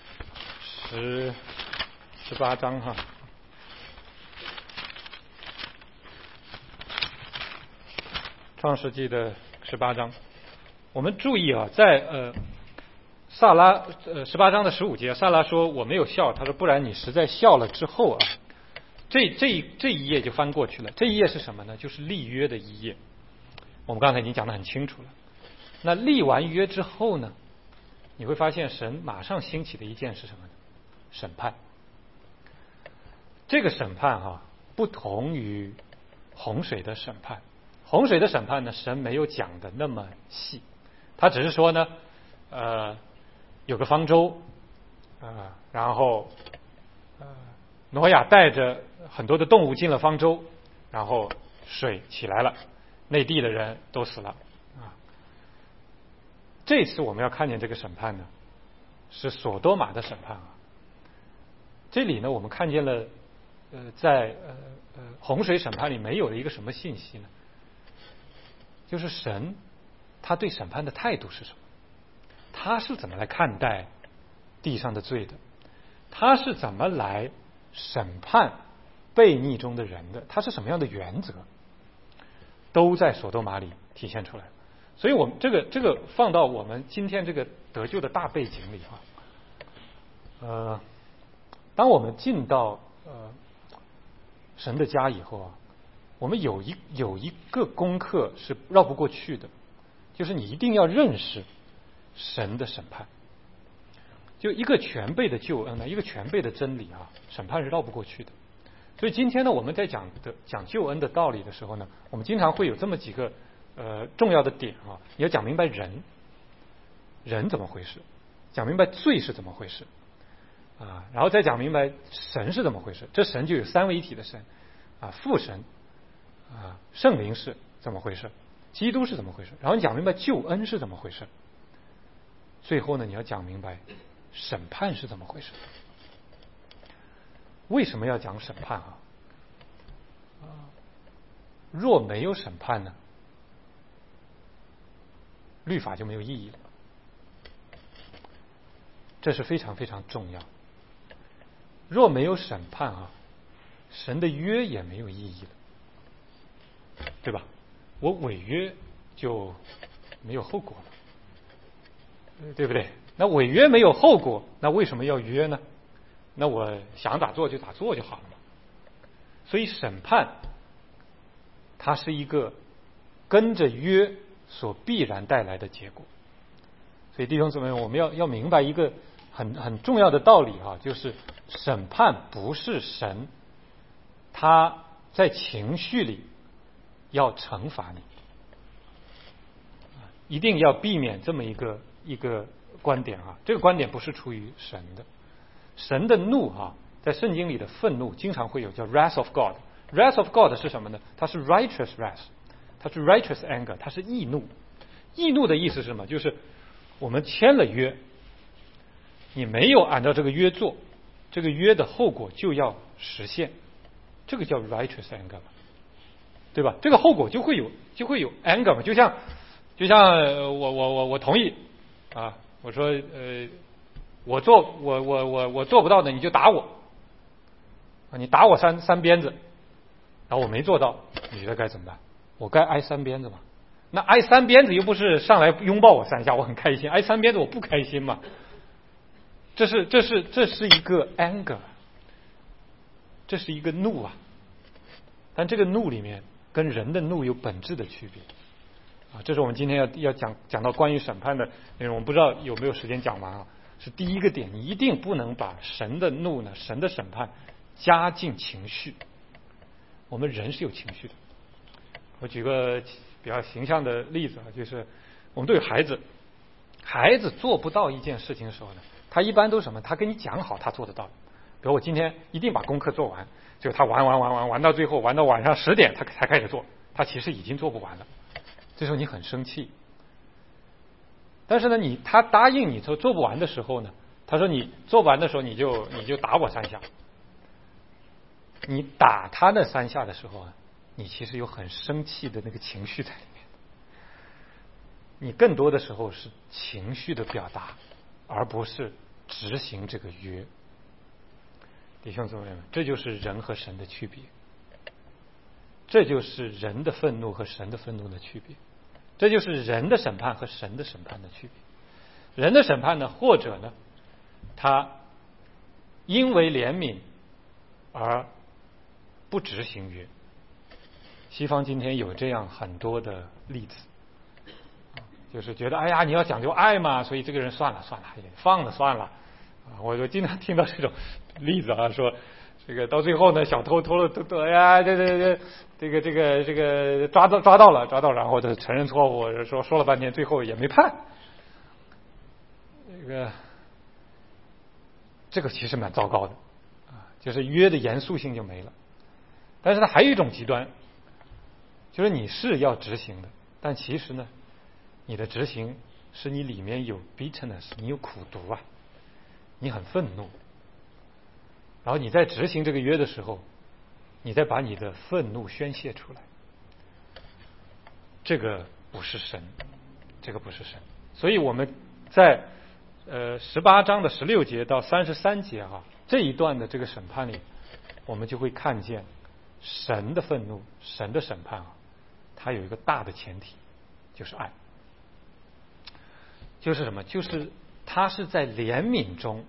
18章创世纪的18章，我们注意在撒拉18章的15节，撒拉说我没有笑，他说不然你实在笑了之后这一页就翻过去了。这一页是什么呢？就是立约的一页。我们刚才已经讲得很清楚了。那立完约之后呢，你会发现神马上兴起的一件是什么呢？审判。这个审判不同于洪水的审判。洪水的审判呢，神没有讲的那么细，他只是说呢有个方舟然后挪亚带着很多的动物进了方舟，然后水起来了，内地的人都死了这次我们要看见这个审判呢，是所多玛的审判这里呢，我们看见了在洪水审判里没有的一个什么信息呢？就是神他对审判的态度是什么？他是怎么来看待地上的罪的？他是怎么来审判悖逆中的人的？他是什么样的原则？都在所多玛里体现出来。所以我们这个放到我们今天这个得救的大背景里当我们进到神的家以后我们有一个功课是绕不过去的，就是你一定要认识神的审判。就一个全备的救恩呢，一个全备的真理审判是绕不过去的。所以今天呢，我们在讲救恩的道理的时候呢，我们经常会有这么几个重要的点你要讲明白人怎么回事，讲明白罪是怎么回事然后再讲明白神是怎么回事。这神就有三位一体的神父神圣灵是怎么回事，基督是怎么回事，然后你讲明白救恩是怎么回事，最后呢你要讲明白审判是怎么回事。为什么要讲审判若没有审判呢，律法就没有意义了。这是非常非常重要。若没有审判神的约也没有意义了，对吧？我违约就没有后果了，对不对？那违约没有后果，那为什么要约呢？那我想咋做就咋做就好了嘛。所以审判它是一个跟着约所必然带来的结果。所以弟兄姊妹，我们要明白一个很重要的道理就是审判不是神他在情绪里要惩罚你，一定要避免这么一个观点这个观点不是出于神的。神的怒在圣经里的愤怒经常会有叫 wrath of God。wrath of God 是什么呢？它是 righteous wrath， 它是 righteous anger， 它是义怒。义怒的意思是什么？就是我们签了约，你没有按照这个约做，这个约的后果就要实现，这个叫 righteous anger， 对吧？这个后果就会有 anger 嘛，就像我同意我说我做不到的你就打我你打我三鞭子，然后我没做到，你觉得该怎么办？我该挨三鞭子吗？那挨三鞭子又不是上来拥抱我三下我很开心，挨三鞭子我不开心嘛。这是一个 anger， 这是一个怒但这个怒里面跟人的怒有本质的区别这是我们今天要讲到关于审判的内容。我不知道有没有时间讲完是第一个点，你一定不能把神的怒呢，神的审判加进情绪。我们人是有情绪的。我举个比较形象的例子就是我们对孩子做不到一件事情的时候呢，他一般都是什么？他跟你讲好他做得到， 比如我今天一定把功课做完，就他玩到最后，玩到晚上10点他才开始做，他其实已经做不完了。这时候你很生气，但是呢，他答应你做不完的时候呢，他说你做不完的时候你就打我3下。你打他那3下的时候啊，你其实有很生气的那个情绪在里面。你更多的时候是情绪的表达，而不是执行这个约。弟兄姊妹们，这就是人和神的区别，这就是人的愤怒和神的愤怒的区别，这就是人的审判和神的审判的区别。人的审判呢，或者呢，他因为怜悯而不执行约。西方今天有这样很多的例子，就是觉得哎呀，你要讲究爱嘛，所以这个人算了，放了算了。我经常听到这种例子啊，说这个到最后呢，小偷偷了，哎呀，这个抓到了，然后就承认错误，说了半天，最后也没判。这个其实蛮糟糕的啊，就是约的严肃性就没了。但是它还有一种极端，就是你是要执行的，但其实呢，你的执行是你里面有 bitterness， 你有苦毒啊，你很愤怒，然后你在执行这个约的时候，你再把你的愤怒宣泄出来，这个不是神，这个不是神。所以我们在18章的16节到33节啊，这一段的这个审判里，我们就会看见神的愤怒，神的审判啊，它有一个大的前提，就是爱，就是什么？就是他是在怜悯中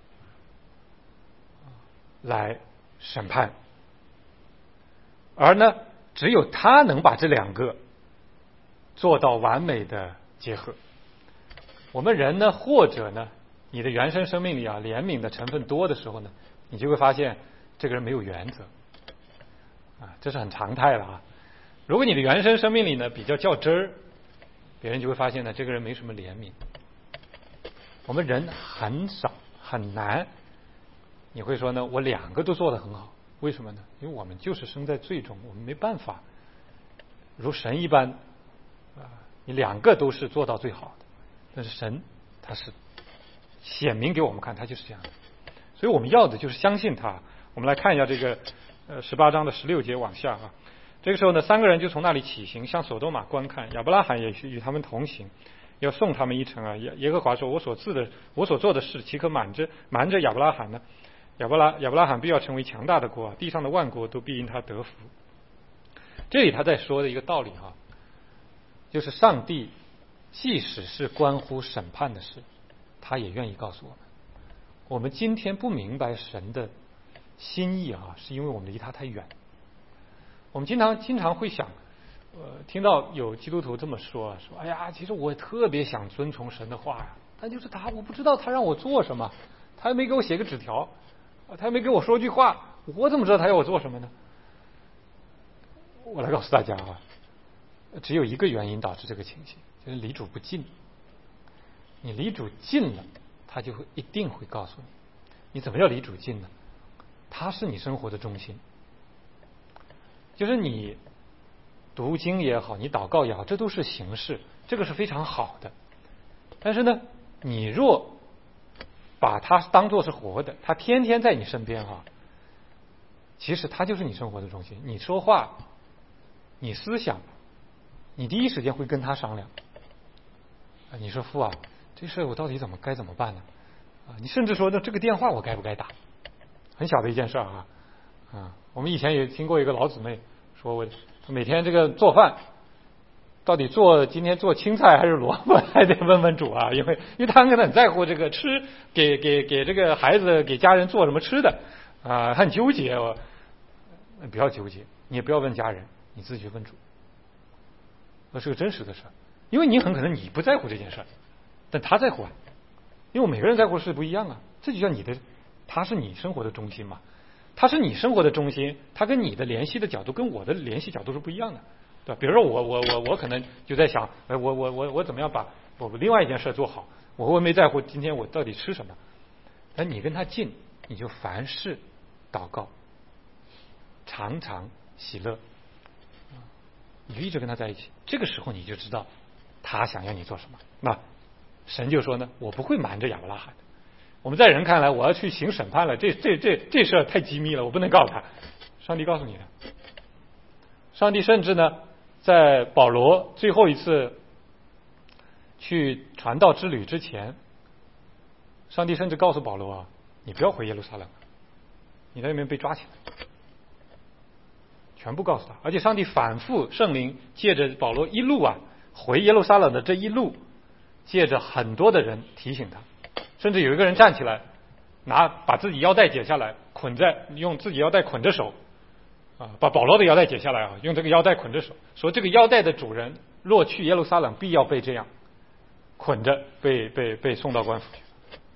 来审判，而呢，只有他能把这2个做到完美的结合。我们人呢，或者呢，你的原生生命里啊，怜悯的成分多的时候呢，你就会发现这个人没有原则啊，这是很常态的啊。如果你的原生生命里呢比较较真儿，别人就会发现呢，这个人没什么怜悯。我们人很少很难，你会说呢，我2个都做得很好，为什么呢？因为我们就是生在罪中，我们没办法如神一般你2个都是做到最好的。但是神他是显明给我们看，他就是这样的，所以我们要的就是相信他。我们来看一下这个18章的16节往下啊。这个时候呢，3个人就从那里起行，向索多玛观看，亚伯拉罕也与他们同行，要送他们一程啊。耶和华说，我所做的事，岂可瞒着亚伯拉罕呢？亚伯拉罕必要成为强大的国啊，地上的万国都必因他得福。这里他在说的一个道理哈，就是上帝即使是关乎审判的事，他也愿意告诉我们。我们今天不明白神的心意啊，是因为我们离他太远。我们经常会想，听到有基督徒这么说，哎呀，其实我特别想遵从神的话呀，但就是我不知道他让我做什么，他又没给我写个纸条，他又没给我说句话，我怎么知道他要我做什么呢？我来告诉大家啊，只有一个原因导致这个情形，就是离主不近。你离主近了，他就一定会告诉你。你怎么叫离主近呢？他是你生活的中心，就是你读经也好，你祷告也好，这都是形式，这个是非常好的。但是呢，你若把他当作是活的，他天天在你身边其实他就是你生活的中心。你说话，你思想，你第一时间会跟他商量。你说父啊，这事我到底该怎么办呢？你甚至说那这个电话我该不该打？很小的一件事我们以前也听过一个老姊妹说，我每天这个做饭到底今天做青菜还是萝卜，还得问问主啊，因为他可能很在乎这个吃，给这个孩子给家人做什么吃的很纠结。不要纠结，你也不要问家人，你自己去问主。那是个真实的事，因为你很可能你不在乎这件事，但他在乎啊，因为每个人在乎的事不一样啊。这就叫他是你生活的中心嘛，他是你生活的中心，他跟你的联系的角度跟我的联系角度是不一样的，对吧？比如说我可能就在想，我怎么样把我另外一件事做好，我会没在乎今天我到底吃什么。但你跟他近， 你就凡事祷告，常常喜乐，你就一直跟他在一起。这个时候你就知道他想要你做什么。那神就说呢，我不会瞒着亚伯拉罕的。我们在人看来，我要去行审判了，这事儿太机密了，我不能告诉他。上帝告诉你的。上帝甚至呢，在保罗最后一次去传道之旅之前，上帝甚至告诉保罗啊，你不要回耶路撒冷，你在那边被抓起来，全部告诉他。而且上帝反复圣灵借着保罗一路回耶路撒冷的这一路，借着很多的人提醒他，甚至有一个人站起来，把自己腰带解下来，用自己腰带捆着手，把保罗的腰带解下来用这个腰带捆着手，说这个腰带的主人若去耶路撒冷，必要被这样捆着被送到官府去。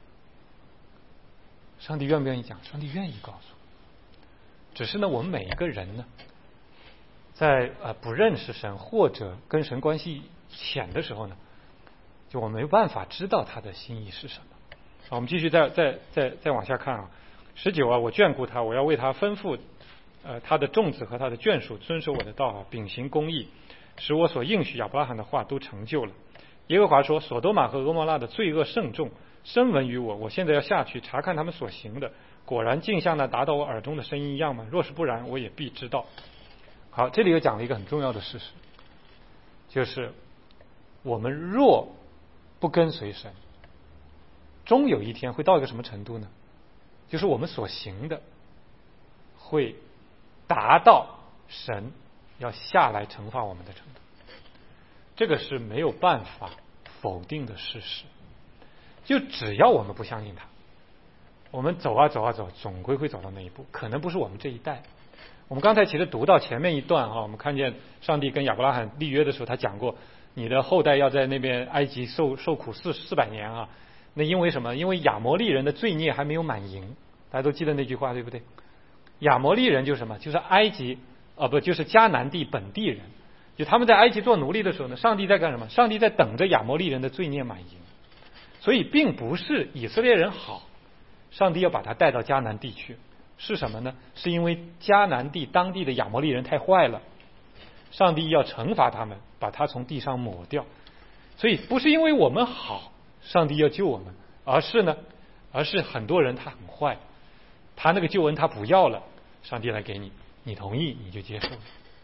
上帝愿不愿意讲？上帝愿意告诉。只是呢，我们每一个人呢，在不认识神或者跟神关系浅的时候呢，就我没有办法知道他的心意是什么。我们继续再往下看19我眷顾他，我要为他吩咐他的众子和他的眷属遵守我的道秉行公义，使我所应许亚伯拉罕的话都成就了。耶和华说，所多玛和俄摩拉的罪恶甚重，深闻于我，我现在要下去查看他们所行的，果然竟像那达到我耳中的声音一样吗？若是不然，我也必知道。好，这里又讲了一个很重要的事实，就是我们若不跟随神，终有一天会到一个什么程度呢？就是我们所行的会达到神要下来惩罚我们的程度，这个是没有办法否定的事实。就只要我们不相信他，我们走总归会走到那一步，可能不是我们这一代。我们刚才其实读到前面一段我们看见上帝跟亚伯拉罕立约的时候，他讲过你的后代要在那边埃及受苦400年那因为什么？因为亚摩利人的罪孽还没有满盈，大家都记得那句话对不对？亚摩利人就是什么？就是埃及就是迦南地本地人，就他们在埃及做奴隶的时候呢，上帝在干什么？上帝在等着亚摩利人的罪孽满盈。所以并不是以色列人好，上帝要把他带到迦南地去，是什么呢？是因为迦南地当地的亚摩利人太坏了，上帝要惩罚他们，把他从地上抹掉。所以不是因为我们好，上帝要救我们，而是很多人他很坏，他那个救恩他不要了，上帝来给你，你同意你就接受了。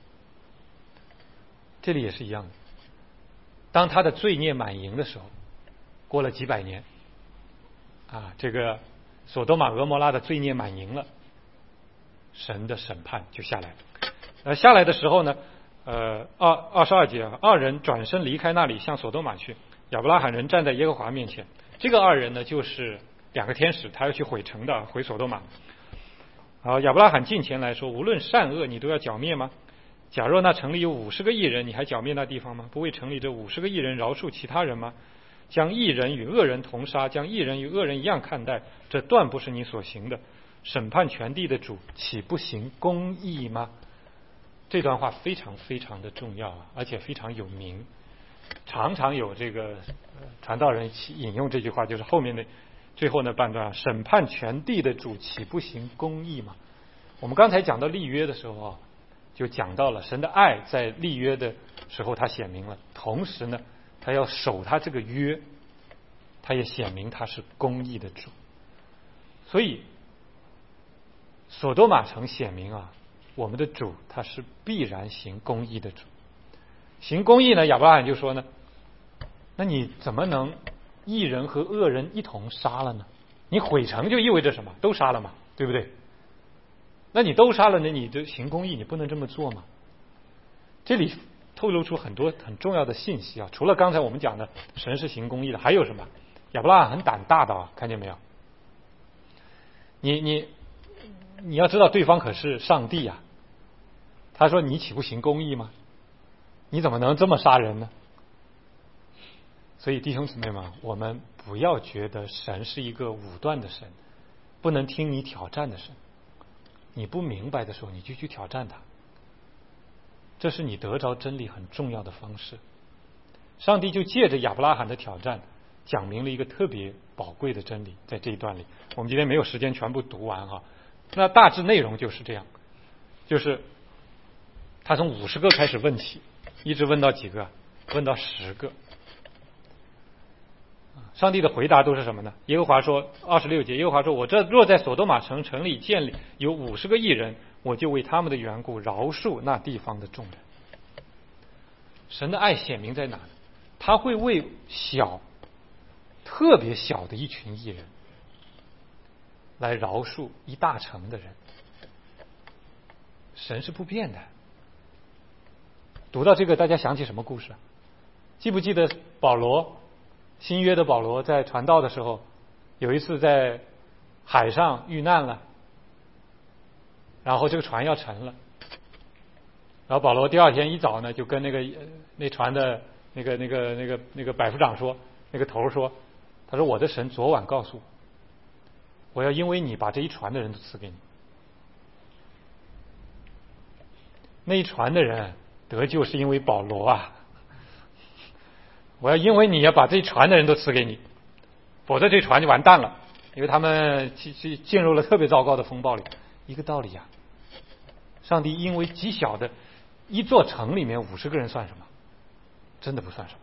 这里也是一样的，当他的罪孽满盈的时候，过了几百年这个所多玛俄摩拉的罪孽满盈了，神的审判就下来了。下来的时候呢22节二人转身离开那里，向所多玛去，亚伯拉罕人站在耶和华面前。这个二人呢，就是2个天使，他要去毁城的，回所多玛。亚伯拉罕近前来说，无论善恶，你都要剿灭吗？假若那城里有50个义人，你还剿灭那地方吗？不为城里这50个义人饶恕其他人吗？将义人与恶人同杀，将义人与恶人一样看待，这断不是你所行的。审判全地的主，岂不行公义吗？这段话非常非常的重要而且非常有名，常常有这个传道人引用这句话，就是后面的最后那半段，审判全地的主，岂不行公义吗？我们刚才讲到立约的时候就讲到了神的爱在立约的时候他显明了，同时呢他要守他这个约，他也显明他是公义的主。所以所多玛城显明我们的主他是必然行公义的主。行公义呢，亚伯拉罕就说呢，那你怎么能义人和恶人一同杀了呢？你毁城就意味着什么？都杀了嘛，对不对？那你都杀了呢，你就行公义，你不能这么做吗？这里透露出很多很重要的信息除了刚才我们讲的神是行公义的，还有什么？亚伯拉罕很胆大的看见没有？你要知道对方可是上帝他说你岂不行公义吗？你怎么能这么杀人呢？所以弟兄姊妹们，我们不要觉得神是一个武断的神，不能听你挑战的神。你不明白的时候，你就去挑战他，这是你得着真理很重要的方式。上帝就借着亚伯拉罕的挑战， 讲明了一个特别宝贵的真理，在这一段里，我们今天没有时间全部读完哈。那大致内容就是这样，就是他从50个开始问起，一直问到几个？问到10个。上帝的回答都是什么呢？耶和华说，26节，耶和华说：“我这若在所多玛城里建立有50个义人，我就为他们的缘故饶恕那地方的众人。”神的爱显明在哪呢？他会为特别小的一群义人来饶恕一大城的人。神是不变的。读到这个，大家想起什么故事？记不记得保罗，新约的保罗在传道的时候，有一次在海上遇难了，然后这个船要沉了，然后保罗第二天一早呢，就跟那船的那个百夫长说，那个头说，他说：“我的神昨晚告诉我，我要因为你把这一船的人都赐给你。”那一船的人得救是因为保罗啊！我要因为你要把这一船的人都赐给你，否则这船就完蛋了，因为他们进入了特别糟糕的风暴里。一个道理啊，上帝因为极小的一座城里面50个人算什么？真的不算什么。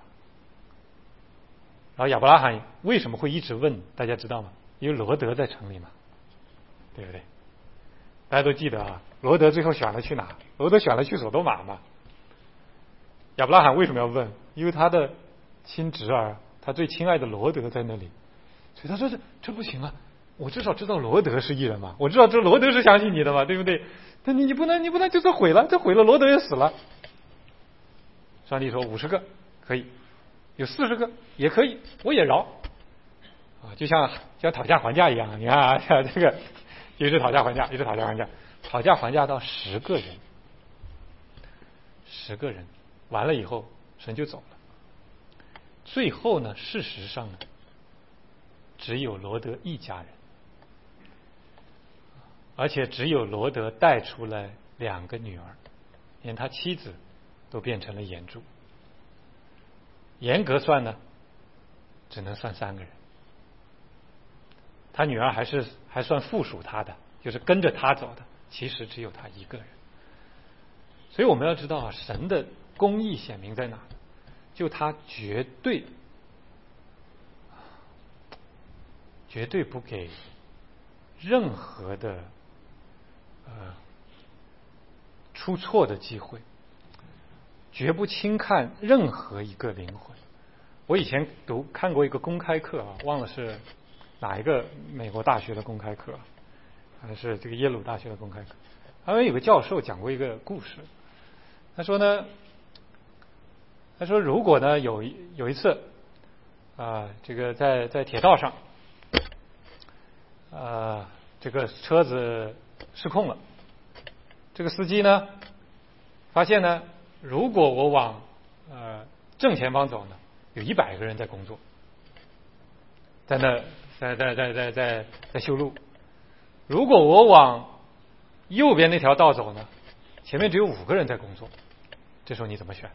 然后亚伯拉罕为什么会一直问？大家知道吗？因为罗德在城里嘛，对不对？大家都记得啊，罗德最后选了去哪？罗德选了去索多玛嘛。亚伯拉罕为什么要问？因为他的亲侄儿，他最亲爱的罗德在那里，所以他说这不行啊！我至少知道罗德是义人嘛，我知道这罗德是相信你的嘛，对不对？但你不能就这毁了，罗德也死了。上帝说50个可以，有40个也可以，我也饶啊，就像讨价还价一样。你看啊，这个一直讨价还价，讨价还价到10个人，10个人完了以后，神就走了。最后呢，事实上呢，只有罗德一家人，而且只有罗德带出来2个女儿，连他妻子都变成了眼珠。严格算呢，只能算3个人。他女儿还算附属他的，就是跟着他走的，其实只有他一个人。所以我们要知道啊，神的公义显明在哪？就他绝对不给任何的出错的机会，绝不轻看任何一个灵魂。我以前看过一个公开课啊，忘了是哪一个美国大学的公开课，还是这个耶鲁大学的公开课。他们有个教授讲过一个故事，他说如果呢有一次这个在铁道上这个车子失控了，这个司机呢发现呢，如果我往正前方走呢，有100个人在工作，在修路。如果我往右边那条道走呢，前面只有5个人在工作，这时候你怎么选？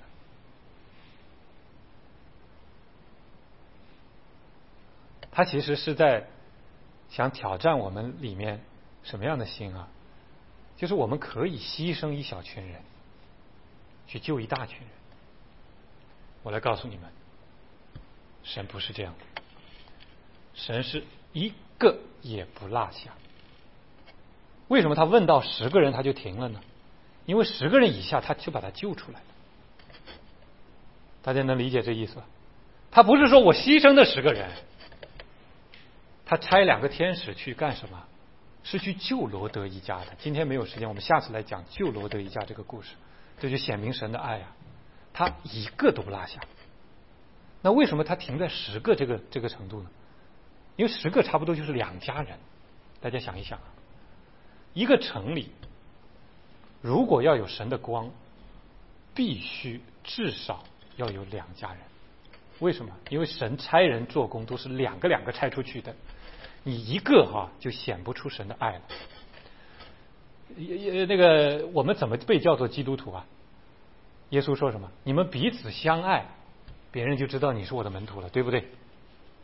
他其实是在想挑战我们里面什么样的心啊？就是我们可以牺牲一小群人去救一大群人。我来告诉你们，神不是这样的，神是一个也不落下。为什么他问到10个人他就停了呢？因为10个人以下他就把他救出来了。大家能理解这意思吧？他不是说我牺牲的10个人，他差2个天使去干什么？是去救罗德一家的。今天没有时间，我们下次来讲救罗德一家这个故事。这就显明神的爱啊，他一个都不落下。那为什么他停在10个这个程度呢？因为10个差不多就是2家人。大家想一想，一个城里如果要有神的光，必须至少要有2家人。为什么？因为神差人做工都是2个差出去的，你一个就显不出神的爱了。那个我们怎么被叫做基督徒啊？耶稣说什么？你们彼此相爱，别人就知道你是我的门徒了，对不对？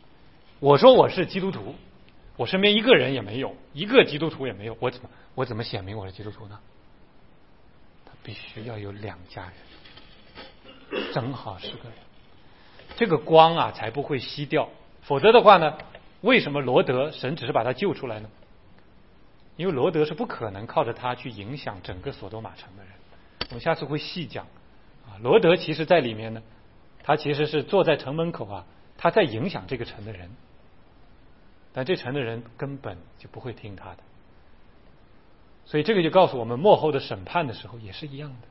我说我是基督徒，我身边一个人也没有，一个基督徒也没有，我怎么显明我是基督徒呢？他必须要有2家人，正好10个人，这个光啊才不会熄掉。否则的话呢，为什么罗德神只是把他救出来呢？因为罗德是不可能靠着他去影响整个索多玛城的人。我们下次会细讲啊，罗德其实在里面呢，他其实是坐在城门口啊，他在影响这个城的人，但这城的人根本就不会听他的。所以这个就告诉我们，末后的审判的时候也是一样的，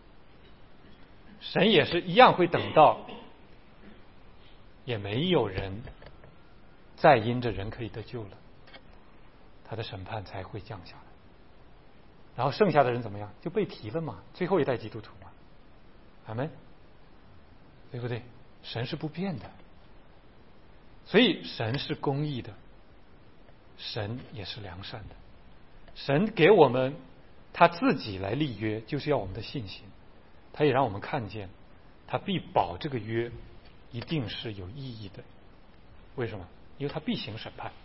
神也是一样会等到也没有人再因着人可以得救了，他的审判才会降下来。然后剩下的人怎么样？就被提了嘛，最后一代基督徒嘛，阿们，对不对？神是不变的，所以神是公义的，神也是良善的。神给我们他自己来立约，就是要我们的信心。他也让我们看见，他必保这个约一定是有意义的。为什么？因为他必行审判，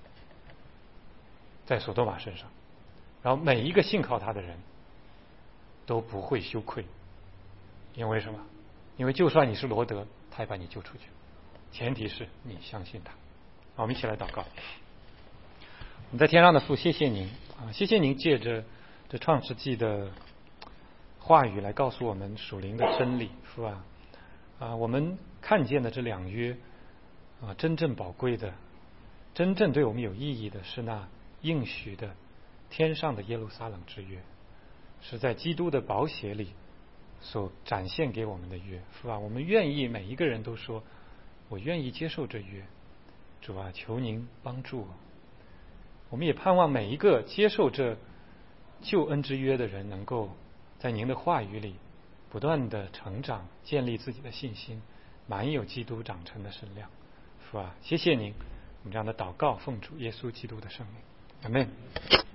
在索多玛身上，然后每一个信靠他的人都不会羞愧。因为什么？因为就算你是罗德，他也把你救出去，前提是你相信他。好，我们一起来祷告。我们在天上的父，谢谢您啊，谢谢您借着这创世纪的话语来告诉我们属灵的真理，是吧？我们看见的这2约真正宝贵的，真正对我们有意义的是那应许的天上的耶路撒冷之约，是在基督的宝血里所展现给我们的约，是吧？我们愿意每一个人都说，我愿意接受这约，主啊，求您帮助我。我们也盼望每一个接受这救恩之约的人，能够在您的话语里不断的成长，建立自己的信心，满有基督长成的身量，是吧？谢谢您，我们这样的祷告奉主耶稣基督的圣名，阿们。